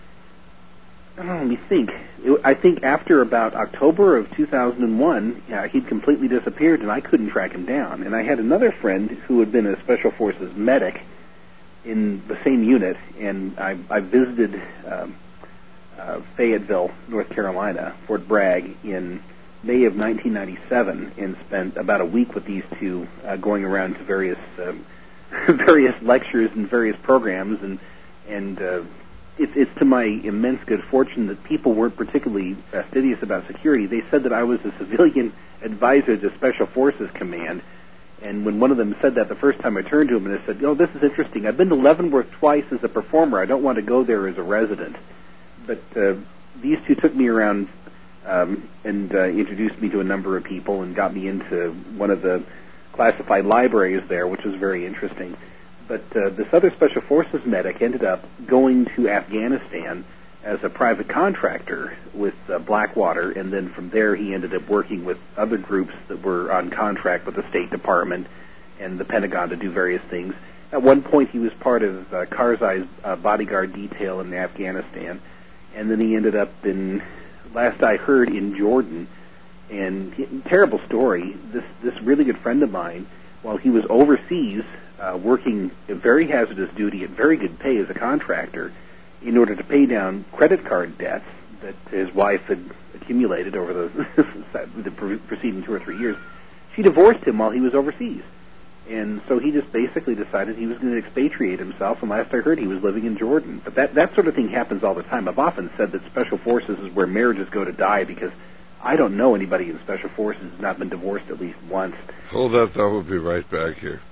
let me think. I think after about October of 2001, he'd completely disappeared, and I couldn't track him down. And I had another friend who had been a Special Forces medic in the same unit, and I visited Fayetteville, North Carolina, Fort Bragg, in May of 1997, and spent about a week with these two, going around to various various lectures and various programs, and it's to my immense good fortune that people weren't particularly fastidious about security. They said that I was a civilian advisor to Special Forces Command, and when one of them said that the first time, I turned to him and I said, "Oh, this is interesting. I've been to Leavenworth twice as a performer. I don't want to go there as a resident." But these two took me around and introduced me to a number of people and got me into one of the classified libraries there, which was very interesting. But this other Special Forces medic ended up going to Afghanistan as a private contractor with Blackwater, and then from there he ended up working with other groups that were on contract with the State Department and the Pentagon to do various things. At one point he was part of Karzai's bodyguard detail in Afghanistan, and then he ended up in, last I heard, in Jordan. And terrible story, this really good friend of mine, while he was overseas working a very hazardous duty at very good pay as a contractor in order to pay down credit card debts that his wife had accumulated over the preceding 2 or 3 years, she divorced him while he was overseas. And so he just basically decided he was going to expatriate himself, and last I heard he was living in Jordan. But that sort of thing happens all the time. I've often said that Special Forces is where marriages go to die, because I don't know anybody in Special Forces who's not been divorced at least once. Hold that thought. We'll be right back here.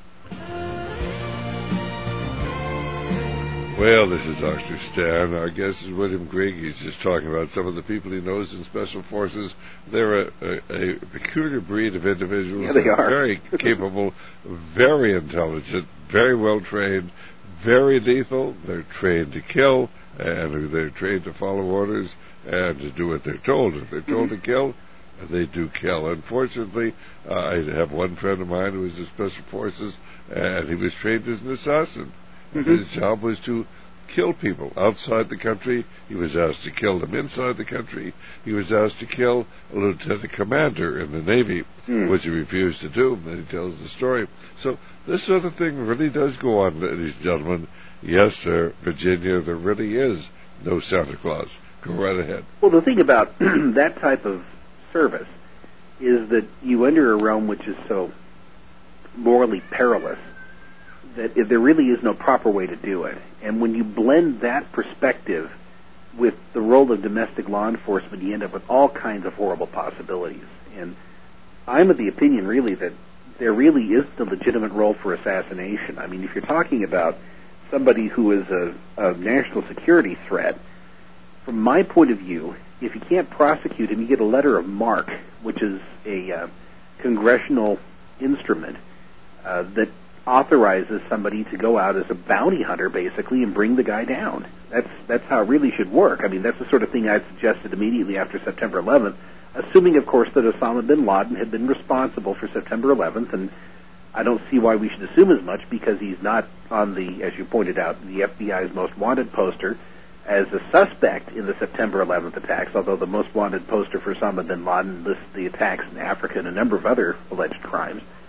Well, this is Dr. Stan. Our guest is William Grigg. He's just talking about some of the people he knows in Special Forces. They're a peculiar breed of individuals. Yeah, they are. Very capable, very intelligent, very well trained, very lethal. They're trained to kill, and they're trained to follow orders and to do what they're told. If they're told to kill, they do kill. Unfortunately, I have one friend of mine who was in Special Forces, and he was trained as an assassin. Mm-hmm. His job was to kill people outside the country. He was asked to kill them inside the country. He was asked to kill a lieutenant commander in the Navy, which he refused to do. And then he tells the story. So this sort of thing really does go on, ladies and gentlemen. Yes, sir, Virginia, there really is no Santa Claus. Go right ahead. Well, the thing about that type of service is that you enter a realm which is so morally perilous that there really is no proper way to do it. And when you blend that perspective with the role of domestic law enforcement, you end up with all kinds of horrible possibilities. And I'm of the opinion, really, that there really is the legitimate role for assassination. I mean, if you're talking about somebody who is a national security threat, from my point of view, if you can't prosecute him, you get a letter of marque, which is a congressional instrument that authorizes somebody to go out as a bounty hunter, basically, and bring the guy down. That's how it really should work. I mean, that's the sort of thing I suggested immediately after September 11th, assuming, of course, that Osama bin Laden had been responsible for September 11th, and I don't see why we should assume as much, because he's not on the, as you pointed out, the FBI's most wanted poster as a suspect in the September 11th attacks, although the most wanted poster for Osama bin Laden lists the attacks in Africa and a number of other alleged crimes.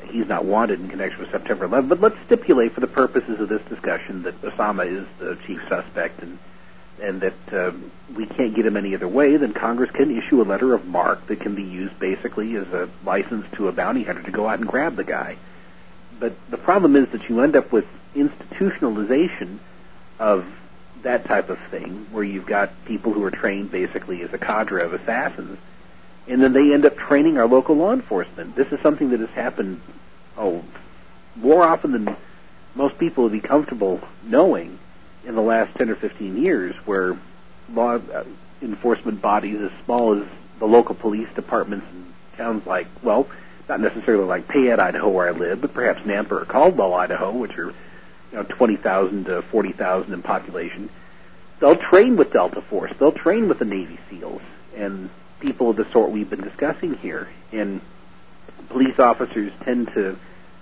he's not wanted in connection with September 11th. But let's stipulate for the purposes of this discussion that Osama is the chief suspect and that we can't get him any other way. Then Congress can issue a letter of marque that can be used basically as a license to a bounty hunter to go out and grab the guy. But the problem is that you end up with institutionalization of that type of thing, where you've got people who are trained basically as a cadre of assassins, and then they end up training our local law enforcement. This is something that has happened, more often than most people would be comfortable knowing in the last 10 or 15 years, where law enforcement bodies as small as the local police departments in towns like, well, not necessarily like Payette, Idaho, where I live, but perhaps Nampa or Caldwell, Idaho, which are 20,000 to 40,000 in population. They'll train with Delta Force. They'll train with the Navy SEALs and people of the sort we've been discussing here. And police officers tend to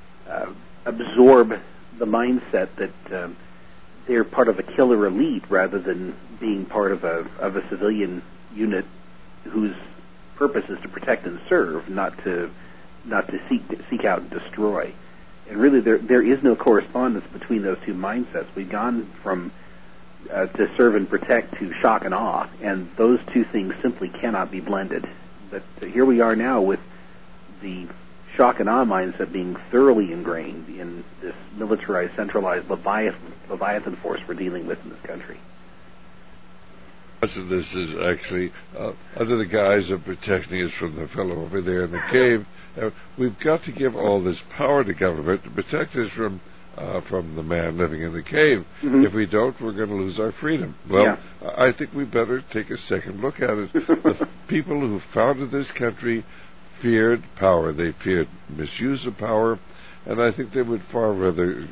absorb the mindset that they're part of a killer elite rather than being part of a civilian unit whose purpose is to protect and serve, not to seek out and destroy. And really, there is no correspondence between those two mindsets. We've gone from to serve and protect to shock and awe, and those two things simply cannot be blended. But here we are now with the shock and awe mindset being thoroughly ingrained in this militarized, centralized Leviathan force we're dealing with in this country. Much of this is actually under the guise of protecting us from the fellow over there in the cave. We've got to give all this power to government to protect us from the man living in the cave. Mm-hmm. If we don't, we're going to lose our freedom. Well, I think we better take a second look at it. The people who founded this country feared power. They feared misuse of power. And I think they would far rather,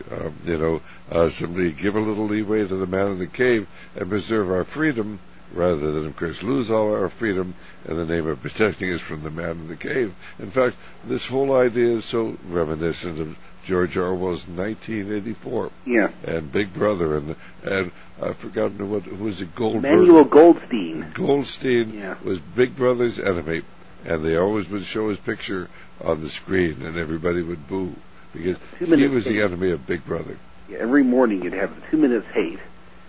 simply give a little leeway to the man in the cave and preserve our freedom, rather than, of course, lose all our freedom in the name of protecting us from the man in the cave. In fact, this whole idea is so reminiscent of George Orwell's 1984. Yeah. And Big Brother, and I've forgotten who was it, Goldberg? Manuel Goldstein. Goldstein was Big Brother's enemy, and they always would show his picture on the screen, and everybody would boo, because he was the enemy of Big Brother. Yeah, every morning you'd have 2 minutes hate,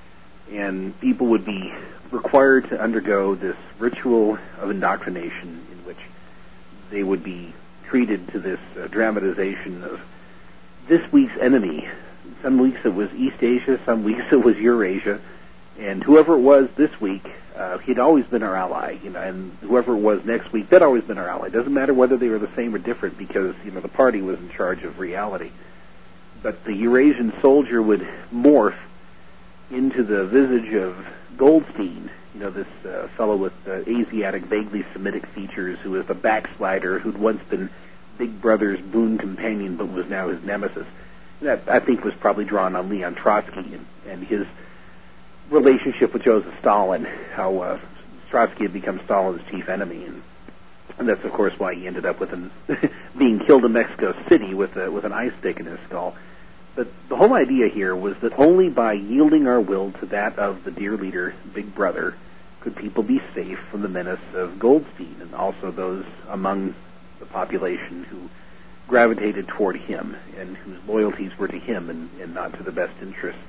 and people would be required to undergo this ritual of indoctrination in which they would be treated to this dramatization of this week's enemy. Some weeks it was East Asia, some weeks it was Eurasia, and whoever it was this week, he'd always been our ally, and whoever it was next week, they'd always been our ally. It doesn't matter whether they were the same or different, because, the party was in charge of reality. But the Eurasian soldier would morph into the visage of Goldstein, this fellow with Asiatic, vaguely Semitic features, who was the backslider who'd once been Big Brother's boon companion but was now his nemesis. That, I think, was probably drawn on Leon Trotsky and his relationship with Joseph Stalin, how Trotsky had become Stalin's chief enemy, and that's, of course, why he ended up with being killed in Mexico City with an ice stick in his skull. But the whole idea here was that only by yielding our will to that of the dear leader, Big Brother, could people be safe from the menace of Goldstein, and also those among the population who gravitated toward him and whose loyalties were to him and not to the best interests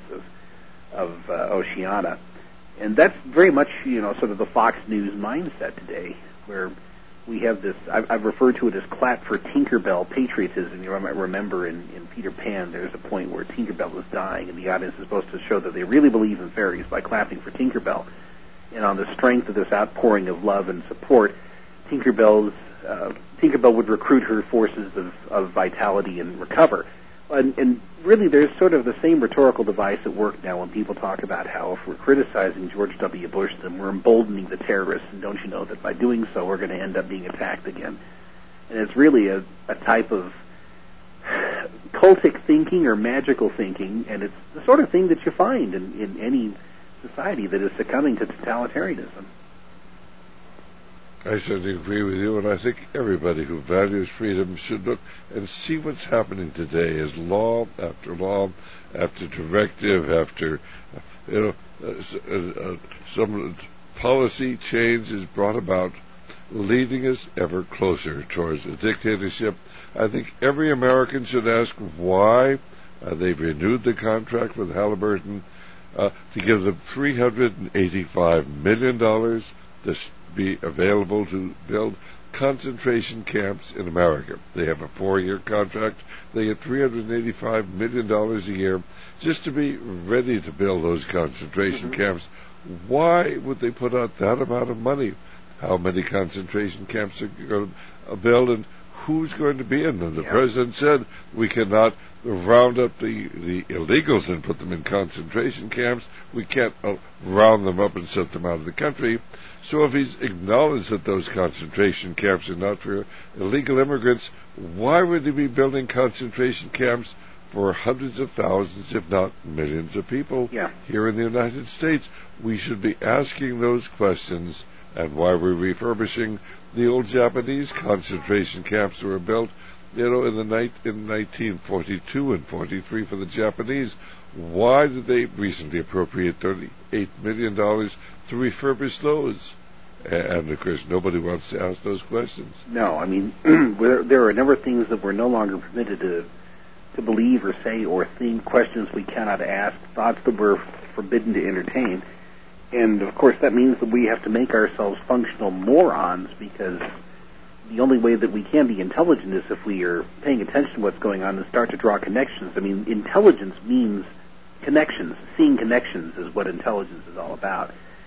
of Oceania. And that's very much, sort of the Fox News mindset today, where we have this, I've referred to it as clap for Tinkerbell patriotism. You might remember in Peter Pan, there's a point where Tinkerbell is dying, and the audience is supposed to show that they really believe in fairies by clapping for Tinkerbell. And on the strength of this outpouring of love and support, Tinkerbell would recruit her forces of vitality and recover. And really, there's sort of the same rhetorical device at work now when people talk about how if we're criticizing George W. Bush, then we're emboldening the terrorists, and don't you know that by doing so, we're going to end up being attacked again. And it's really a type of cultic thinking or magical thinking, and it's the sort of thing that you find in any society that is succumbing to totalitarianism. I certainly agree with you, and I think everybody who values freedom should look and see what's happening today as law after directive, after some policy change is brought about. leading us ever closer towards a dictatorship. I think every American should ask why they've renewed the contract with Halliburton to give them $385 million to be available to build concentration camps in America. They have a 4-year contract. They get $385 million a year just to be ready to build those concentration camps. Why would they put out that amount of money? How many concentration camps are going to build, and who's going to be in them? The president said we cannot round up the illegals and put them in concentration camps. We can't round them up and set them out of the country. So if he's acknowledged that those concentration camps are not for illegal immigrants, why would he be building concentration camps for hundreds of thousands, if not millions of people here in the United States? We should be asking those questions, and why we're refurbishing the old Japanese concentration camps that were built, in 1942 and 43 for the Japanese. Why did they recently appropriate $38 million to refurbish those? And, of course, nobody wants to ask those questions. No, I mean, there are a number of things that we're no longer permitted to believe or say or think, questions we cannot ask, thoughts that we're forbidden to entertain. And, of course, that means that we have to make ourselves functional morons, because the only way that we can be intelligent is if we are paying attention to what's going on and start to draw connections. I mean, intelligence means connections. Seeing connections is what intelligence is all about.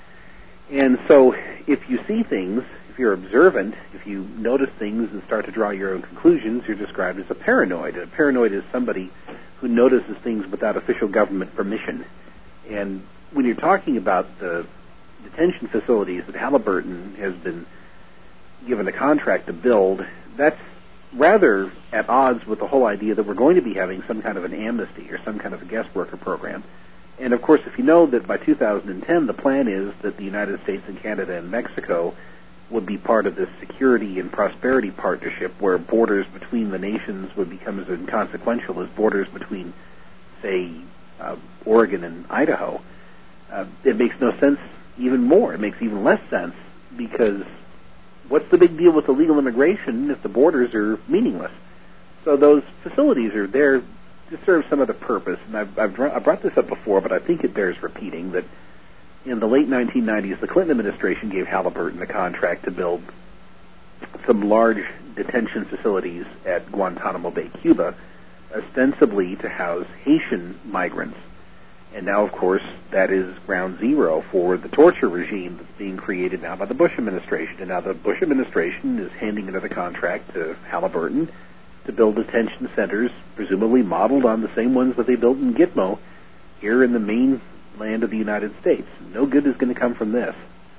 And so if you see things, if you're observant, if you notice things and start to draw your own conclusions, you're described as a paranoid. A paranoid is somebody who notices things without official government permission. And when you're talking about the detention facilities that Halliburton has been given a contract to build, that's rather at odds with the whole idea that we're going to be having some kind of an amnesty or some kind of a guest worker program. And, of course, if you know that by 2010 the plan is that the United States and Canada and Mexico would be part of this security and prosperity partnership where borders between the nations would become as inconsequential as borders between, say, Oregon and Idaho, it makes no sense even more. It makes even less sense, because what's the big deal with illegal immigration if the borders are meaningless? So those facilities are there to serve some other purpose. And I've brought this up before, but I think it bears repeating, that in the late 1990s, the Clinton administration gave Halliburton a contract to build some large detention facilities at Guantanamo Bay, Cuba, ostensibly to house Haitian migrants. And now, of course, that is ground zero for the torture regime that's being created now by the Bush administration. And now the Bush administration is handing another contract to Halliburton to build detention centers, presumably modeled on the same ones that they built in Gitmo, here in the mainland of the United States. No good is going to come from this.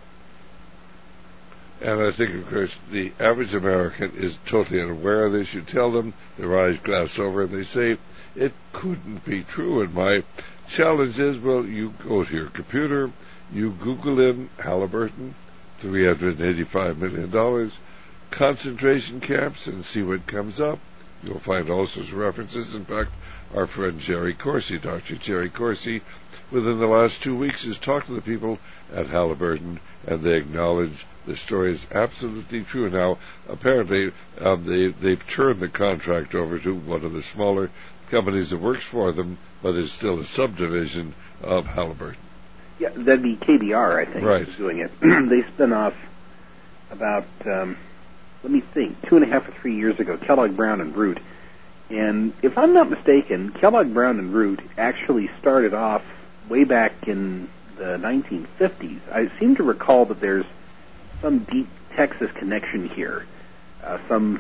And I think, of course, the average American is totally unaware of this. You tell them, their eyes glass over, and they say, it couldn't be true. And my challenge is, well, you go to your computer, you Google in Halliburton, $385 million, concentration camps, and see what comes up. You'll find all sorts of references. In fact, our friend Jerry Corsi, Dr. Jerry Corsi, within the last 2 weeks has talked to the people at Halliburton, and they acknowledge the story is absolutely true. Now, apparently, they've turned the contract over to one of the smaller companies that works for them, but is still a subdivision of Halliburton. Yeah, that'd be KBR, I think, right, is doing it. They spun off about, let me think, 2.5 or 3 years ago, Kellogg Brown and Root. And if I'm not mistaken, Kellogg Brown and Root actually started off way back in the 1950s. I seem to recall that there's some deep Texas connection here, some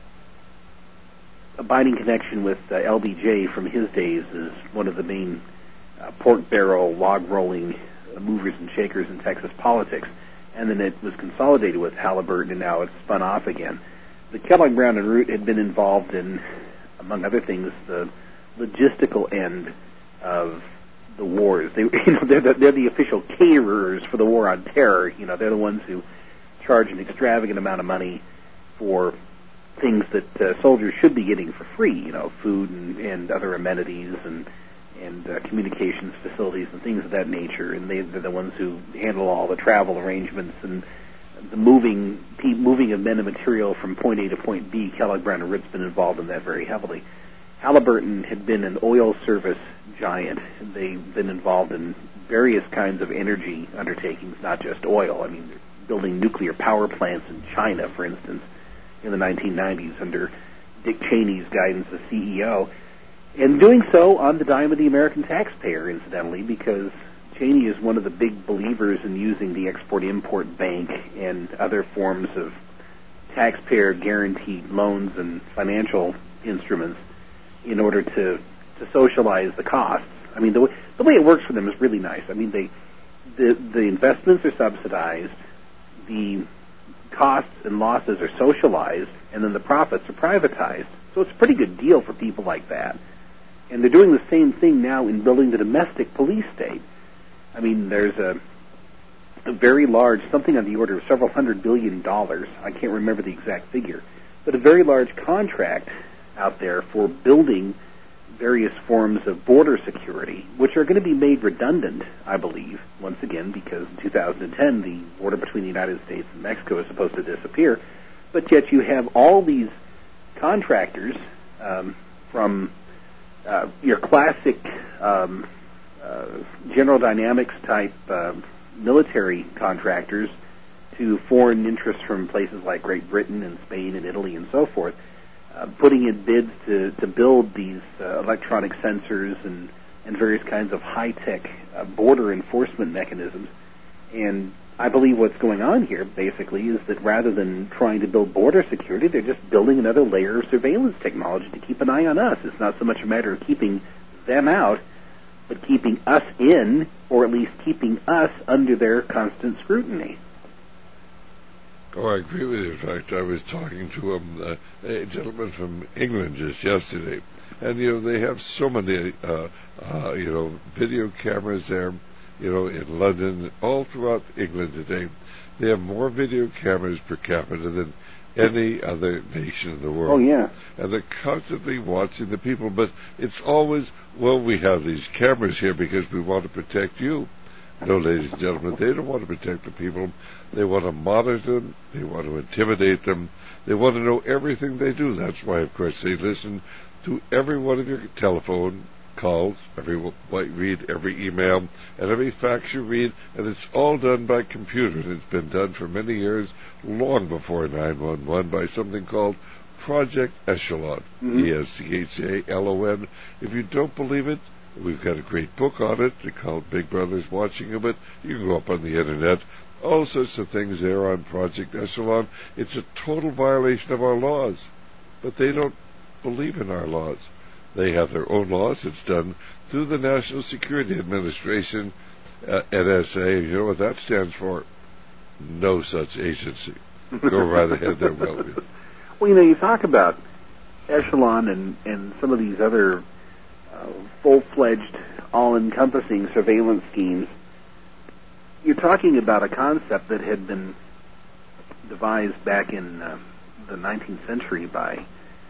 abiding connection with LBJ from his days as one of the main pork barrel, log rolling movers and shakers in Texas politics. And then it was consolidated with Halliburton, and now it's spun off again. The Kellogg Brown and Root had been involved in, among other things, the logistical end of the wars. They're the official caterers for the war on terror. They're the ones who charge an extravagant amount of money for things that soldiers should be getting for free. Food and other amenities and communications facilities and things of that nature. And they're the ones who handle all the travel arrangements and the moving of men and material from point A to point B. Kellogg Brown and Root's been involved in that very heavily. Halliburton had been an oil service giant. They've been involved in various kinds of energy undertakings, not just oil. I mean, they're building nuclear power plants in China, for instance, in the 1990s under Dick Cheney's guidance as CEO, and doing so on the dime of the American taxpayer, incidentally, because Cheney is one of the big believers in using the Export-Import Bank and other forms of taxpayer-guaranteed loans and financial instruments in order to socialize the costs. I mean, the way it works for them is really nice. I mean, the investments are subsidized, the costs and losses are socialized, and then the profits are privatized. So it's a pretty good deal for people like that. And they're doing the same thing now in building the domestic police state. I mean, there's a very large, something on the order of several $100 billion, I can't remember the exact figure, but a very large contract out there for building various forms of border security, which are going to be made redundant, I believe, once again, because in 2010 the border between the United States and Mexico is supposed to disappear. But yet you have all these contractors from your classic General Dynamics type military contractors to foreign interests from places like Great Britain and Spain and Italy and so forth, putting in bids to build these electronic sensors and various kinds of high-tech border enforcement mechanisms. And I believe what's going on here, basically, is that rather than trying to build border security, they're just building another layer of surveillance technology to keep an eye on us. It's not so much a matter of keeping them out, but keeping us in, or at least keeping us under their constant scrutiny. Oh, I agree with you. In fact, I was talking to a gentleman from England just yesterday, and they have so many video cameras there, in London, all throughout England today. They have more video cameras per capita than any other nation in the world. Oh, yeah. And they're constantly watching the people, but it's always, well, we have these cameras here because we want to protect you. No, ladies and gentlemen, they don't want to protect the people. They want to monitor them. They want to intimidate them. They want to know everything they do. That's why, of course, they listen to every one of your telephone calls, read every email, and every fax you read, and it's all done by computer. And it's been done for many years, long before 911, by something called Project Echelon, ESCHALON. If you don't believe it, we've got a great book on it. They're called Big Brother's Watching You, but you can go up on the Internet. All sorts of things there on Project Echelon. It's a total violation of our laws. But they don't believe in our laws. They have their own laws. It's done through the National Security Administration, NSA. You know what that stands for? No such agency. Go right ahead there, Will. Well, you talk about Echelon and some of these other full-fledged, all-encompassing surveillance schemes. You're talking about a concept that had been devised back in the 19th century by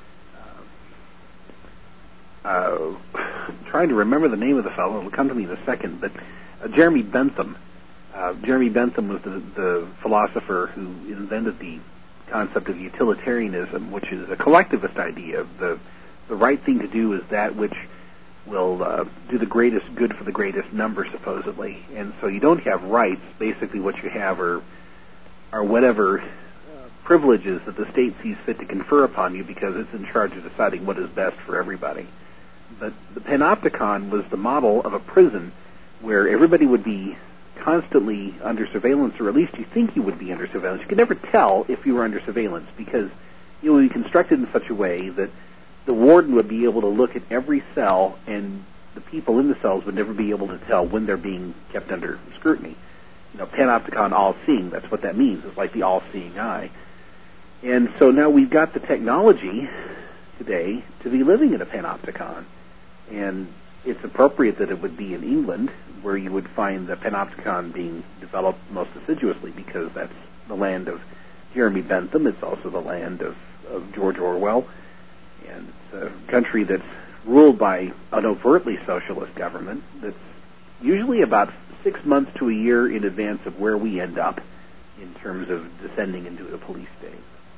trying to remember the name of the fellow. It'll come to me in a second, but Jeremy Bentham. Jeremy Bentham was the philosopher who invented the concept of utilitarianism, which is a collectivist idea. The right thing to do is that which will do the greatest good for the greatest number, supposedly. And so you don't have rights. Basically what you have are whatever privileges that the state sees fit to confer upon you because it's in charge of deciding what is best for everybody. But the panopticon was the model of a prison where everybody would be constantly under surveillance, or at least you think you would be under surveillance. You could never tell if you were under surveillance because you would be constructed in such a way that the warden would be able to look at every cell, and the people in the cells would never be able to tell when they're being kept under scrutiny. Panopticon, all-seeing, that's what that means. It's like the all-seeing eye. And so now we've got the technology today to be living in a panopticon. And it's appropriate that it would be in England, where you would find the panopticon being developed most assiduously, because that's the land of Jeremy Bentham. It's also the land of George Orwell. And it's a country that's ruled by an overtly socialist government that's usually about 6 months to a year in advance of where we end up in terms of descending into a police state.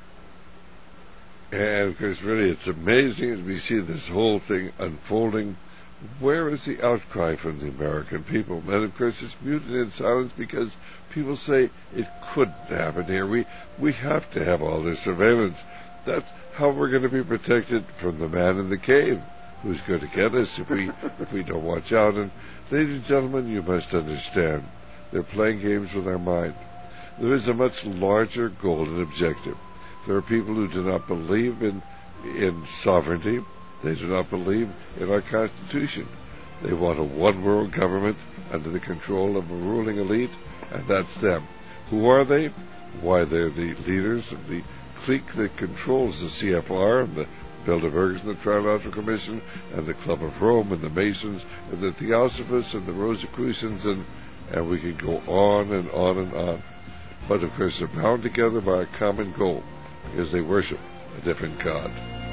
And of course, really, it's amazing as we see this whole thing unfolding. Where is the outcry from the American people? And of course, it's muted in silence because people say it couldn't happen here. We have to have all this surveillance. That's how we're going to be protected from the man in the cave, who's going to get us if we don't watch out. And ladies and gentlemen, you must understand, they're playing games with our mind. There is a much larger goal and objective. There are people who do not believe in sovereignty. They do not believe in our Constitution. They want a one-world government under the control of a ruling elite, and that's them. Who are they? Why, they're the leaders of the clique that controls the CFR and the Bilderbergers and the Trilateral Commission and the Club of Rome and the Masons and the Theosophists and the Rosicrucians, and we can go on and on and on. But of course, they're bound together by a common goal, because they worship a different God.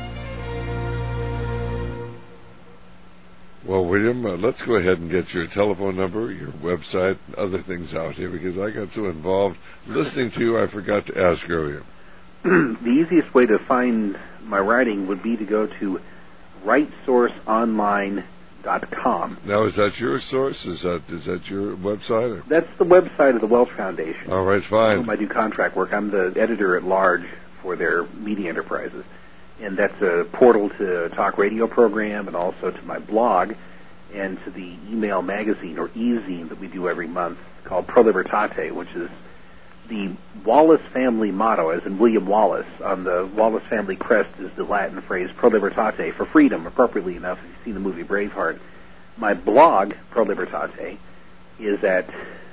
Well, William, let's go ahead and get your telephone number, your website, and other things out here, because I got so involved listening to you, I forgot to ask earlier. The easiest way to find my writing would be to go to rightsourceonline.com. Now, is that your source? Is that your website? Or? That's the website of the Welch Foundation. All right, fine. I do contract work. I'm the editor-at-large for their media enterprises. And that's a portal to a talk radio program and also to my blog and to the email magazine or e-zine that we do every month called Pro Libertate, which is the Wallace family motto, as in William Wallace. On the Wallace family crest is the Latin phrase Pro Libertate, for freedom, appropriately enough, if you've seen the movie Braveheart. My blog, Pro Libertate, is at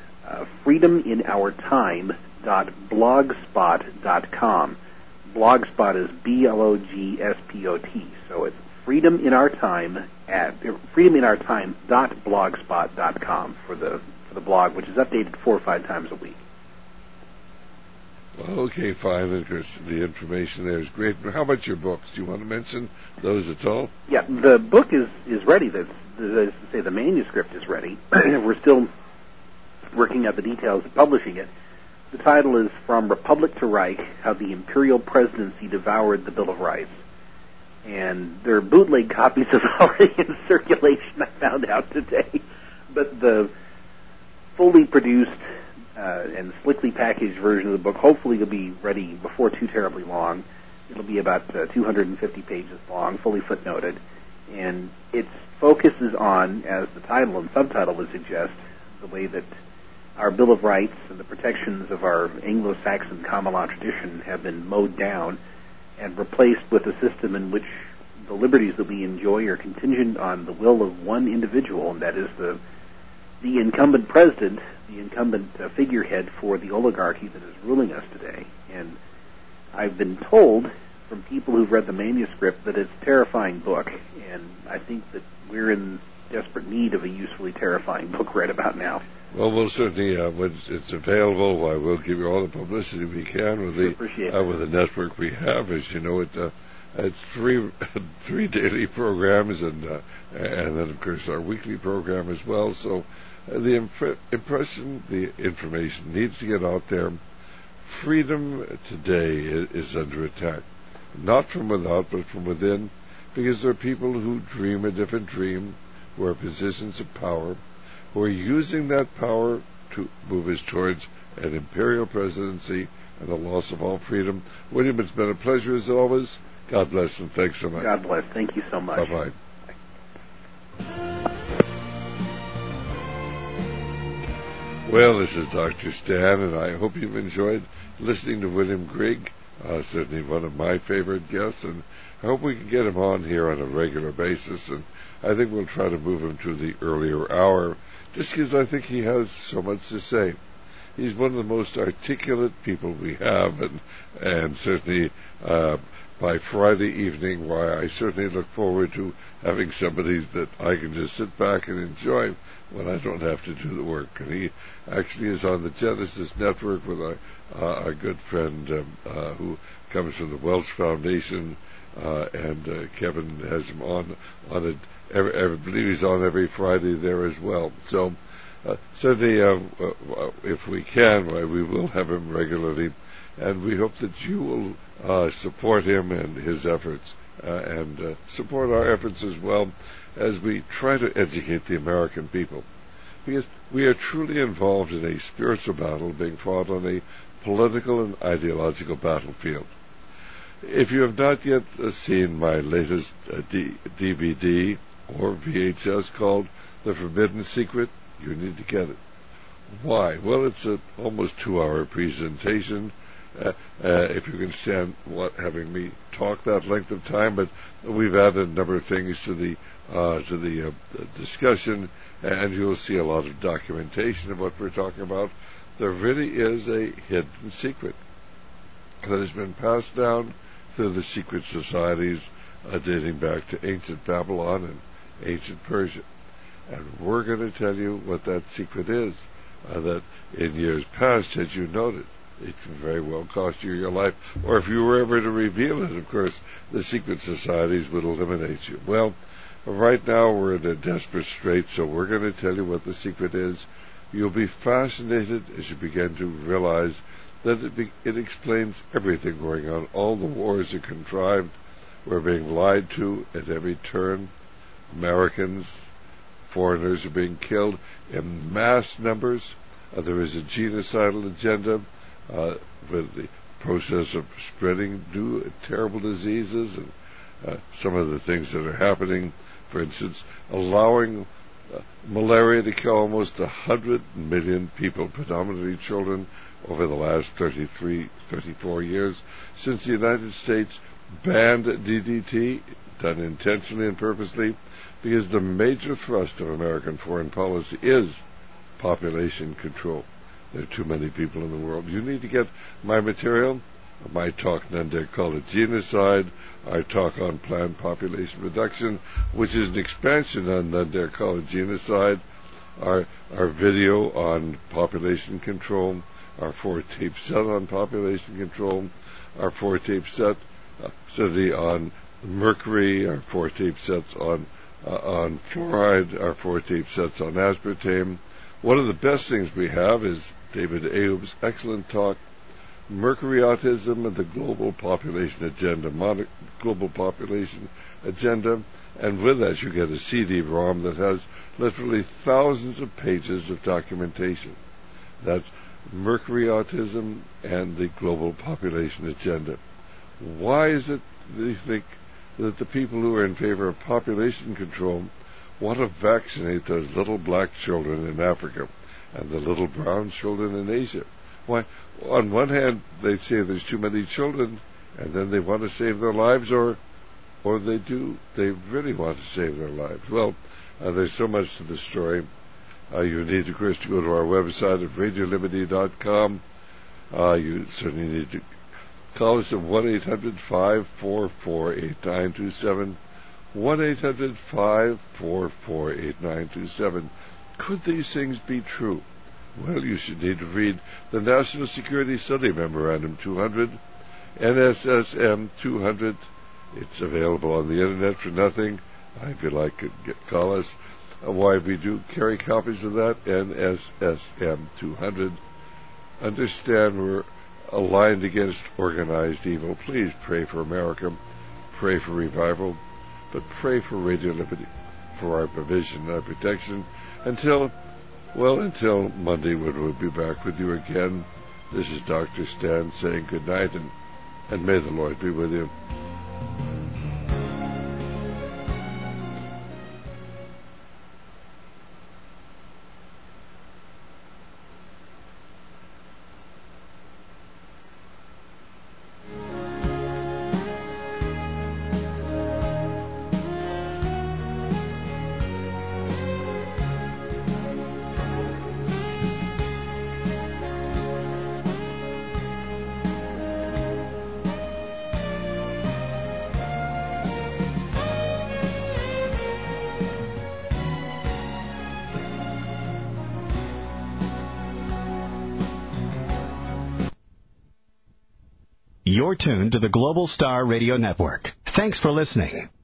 freedominourtime.blogspot.com. Blogspot is BLOGSPOT, so it's freedominourtime.blogspot.com for the blog, which is updated 4 or 5 times a week. Well, okay, fine. Of course, the information there is great. But how about your books? Do you want to mention those at all? Yeah, the book is ready. As to say, the manuscript is ready. We're still working out the details of publishing it. The title is From Republic to Reich, How the Imperial Presidency Devoured the Bill of Rights. And there are bootleg copies of already in circulation, I found out today. But the fully produced and slickly packaged version of the book hopefully will be ready before too terribly long. It'll be about 250 pages long, fully footnoted. And its focus is on, as the title and subtitle would suggest, the way that our Bill of Rights and the protections of our Anglo-Saxon common law tradition have been mowed down and replaced with a system in which the liberties that we enjoy are contingent on the will of one individual, and that is the incumbent president, the incumbent figurehead for the oligarchy that is ruling us today. And I've been told from people who've read the manuscript that it's a terrifying book, and I think that we're in desperate need of a usefully terrifying book right about now. Well, we'll certainly, when it's available, we'll give you all the publicity we can with the network we have. As you know, it's three daily programs, and then of course our weekly program as well. So the information needs to get out there. Freedom today is under attack, not from without, but from within, because there are people who dream a different dream, who are positions of power, who are using that power to move us towards an imperial presidency and the loss of all freedom. William, it's been a pleasure as always. God bless and thanks so much. God bless. Thank you so much. Bye-bye. Well, this is Dr. Stan, and I hope you've enjoyed listening to William Grigg, certainly one of my favorite guests, and I hope we can get him on here on a regular basis, and I think we'll try to move him to the earlier hour, just because I think he has so much to say. He's one of the most articulate people we have, and certainly by Friday evening, why I certainly look forward to having somebody that I can just sit back and enjoy when I don't have to do the work. And he actually is on the Genesis Network with a good friend who comes from the Welch Foundation, and Kevin has him on it. I believe he's on every Friday there as well. So certainly, if we can, we will have him regularly, and we hope that you will support him and his efforts, and support our efforts as well as we try to educate the American people. Because we are truly involved in a spiritual battle being fought on a political and ideological battlefield. If you have not yet seen my latest DVD or VHS called The Forbidden Secret, you need to get it. Why? Well, it's an almost 2-hour presentation. If you can stand having me talk that length of time, but we've added a number of things to the discussion, and you'll see a lot of documentation of what we're talking about. There really is a hidden secret that has been passed down through the secret societies dating back to ancient Babylon and ancient Persia. And we're going to tell you what that secret is, that in years past, had you noted, it can very well cost you your life. Or if you were ever to reveal it, of course, the secret societies would eliminate you. Well, right now we're in a desperate strait, so we're going to tell you what the secret is. You'll be fascinated as you begin to realize that it explains everything going on. All the wars are contrived. We're being lied to at every turn. Americans, foreigners are being killed in mass numbers. There is a genocidal agenda with the process of spreading new terrible diseases, and some of the things that are happening, for instance, allowing malaria to kill almost 100 million people, predominantly children, over the last 34 years, since the United States banned DDT, done intentionally and purposely, because the major thrust of American foreign policy is population control. There are too many people in the world. You need to get my material, my talk, none dare call it genocide, our talk on planned population reduction, which is an expansion on none dare call it genocide, our video on population control, our 4-tape set on population control, our 4-tape set on mercury, our 4-tape sets on fluoride, our 4-tape sets on aspartame. One of the best things we have is David Ayoub's excellent talk, Mercury Autism and the Global Population Agenda, Global Population Agenda, and with that you get a CD-ROM that has literally thousands of pages of documentation. That's Mercury Autism and the Global Population Agenda. Why is it that you think that the people who are in favor of population control want to vaccinate those little black children in Africa and the little brown children in Asia? Why, on one hand, they say there's too many children, and then they want to save their lives, or they really want to save their lives. Well, there's so much to the story. You need, of course, to go to our website at radioliberty.com. You certainly need to call us at 1-800-544-8927, 1-800-544-8927. Could these things be true? Well, you should need to read the National Security Study Memorandum 200, NSSM 200. It's available on the Internet for nothing. If you'd like, call us. Why we do carry copies of that, NSSM 200. Understand we're aligned against organized evil. Please pray for America. Pray for revival. But pray for Radio Liberty, for our provision and our protection. Until Monday, when we'll be back with you again. This is Dr. Stan saying good night, and may the Lord be with you. You're tuned to the Global Star Radio Network. Thanks for listening.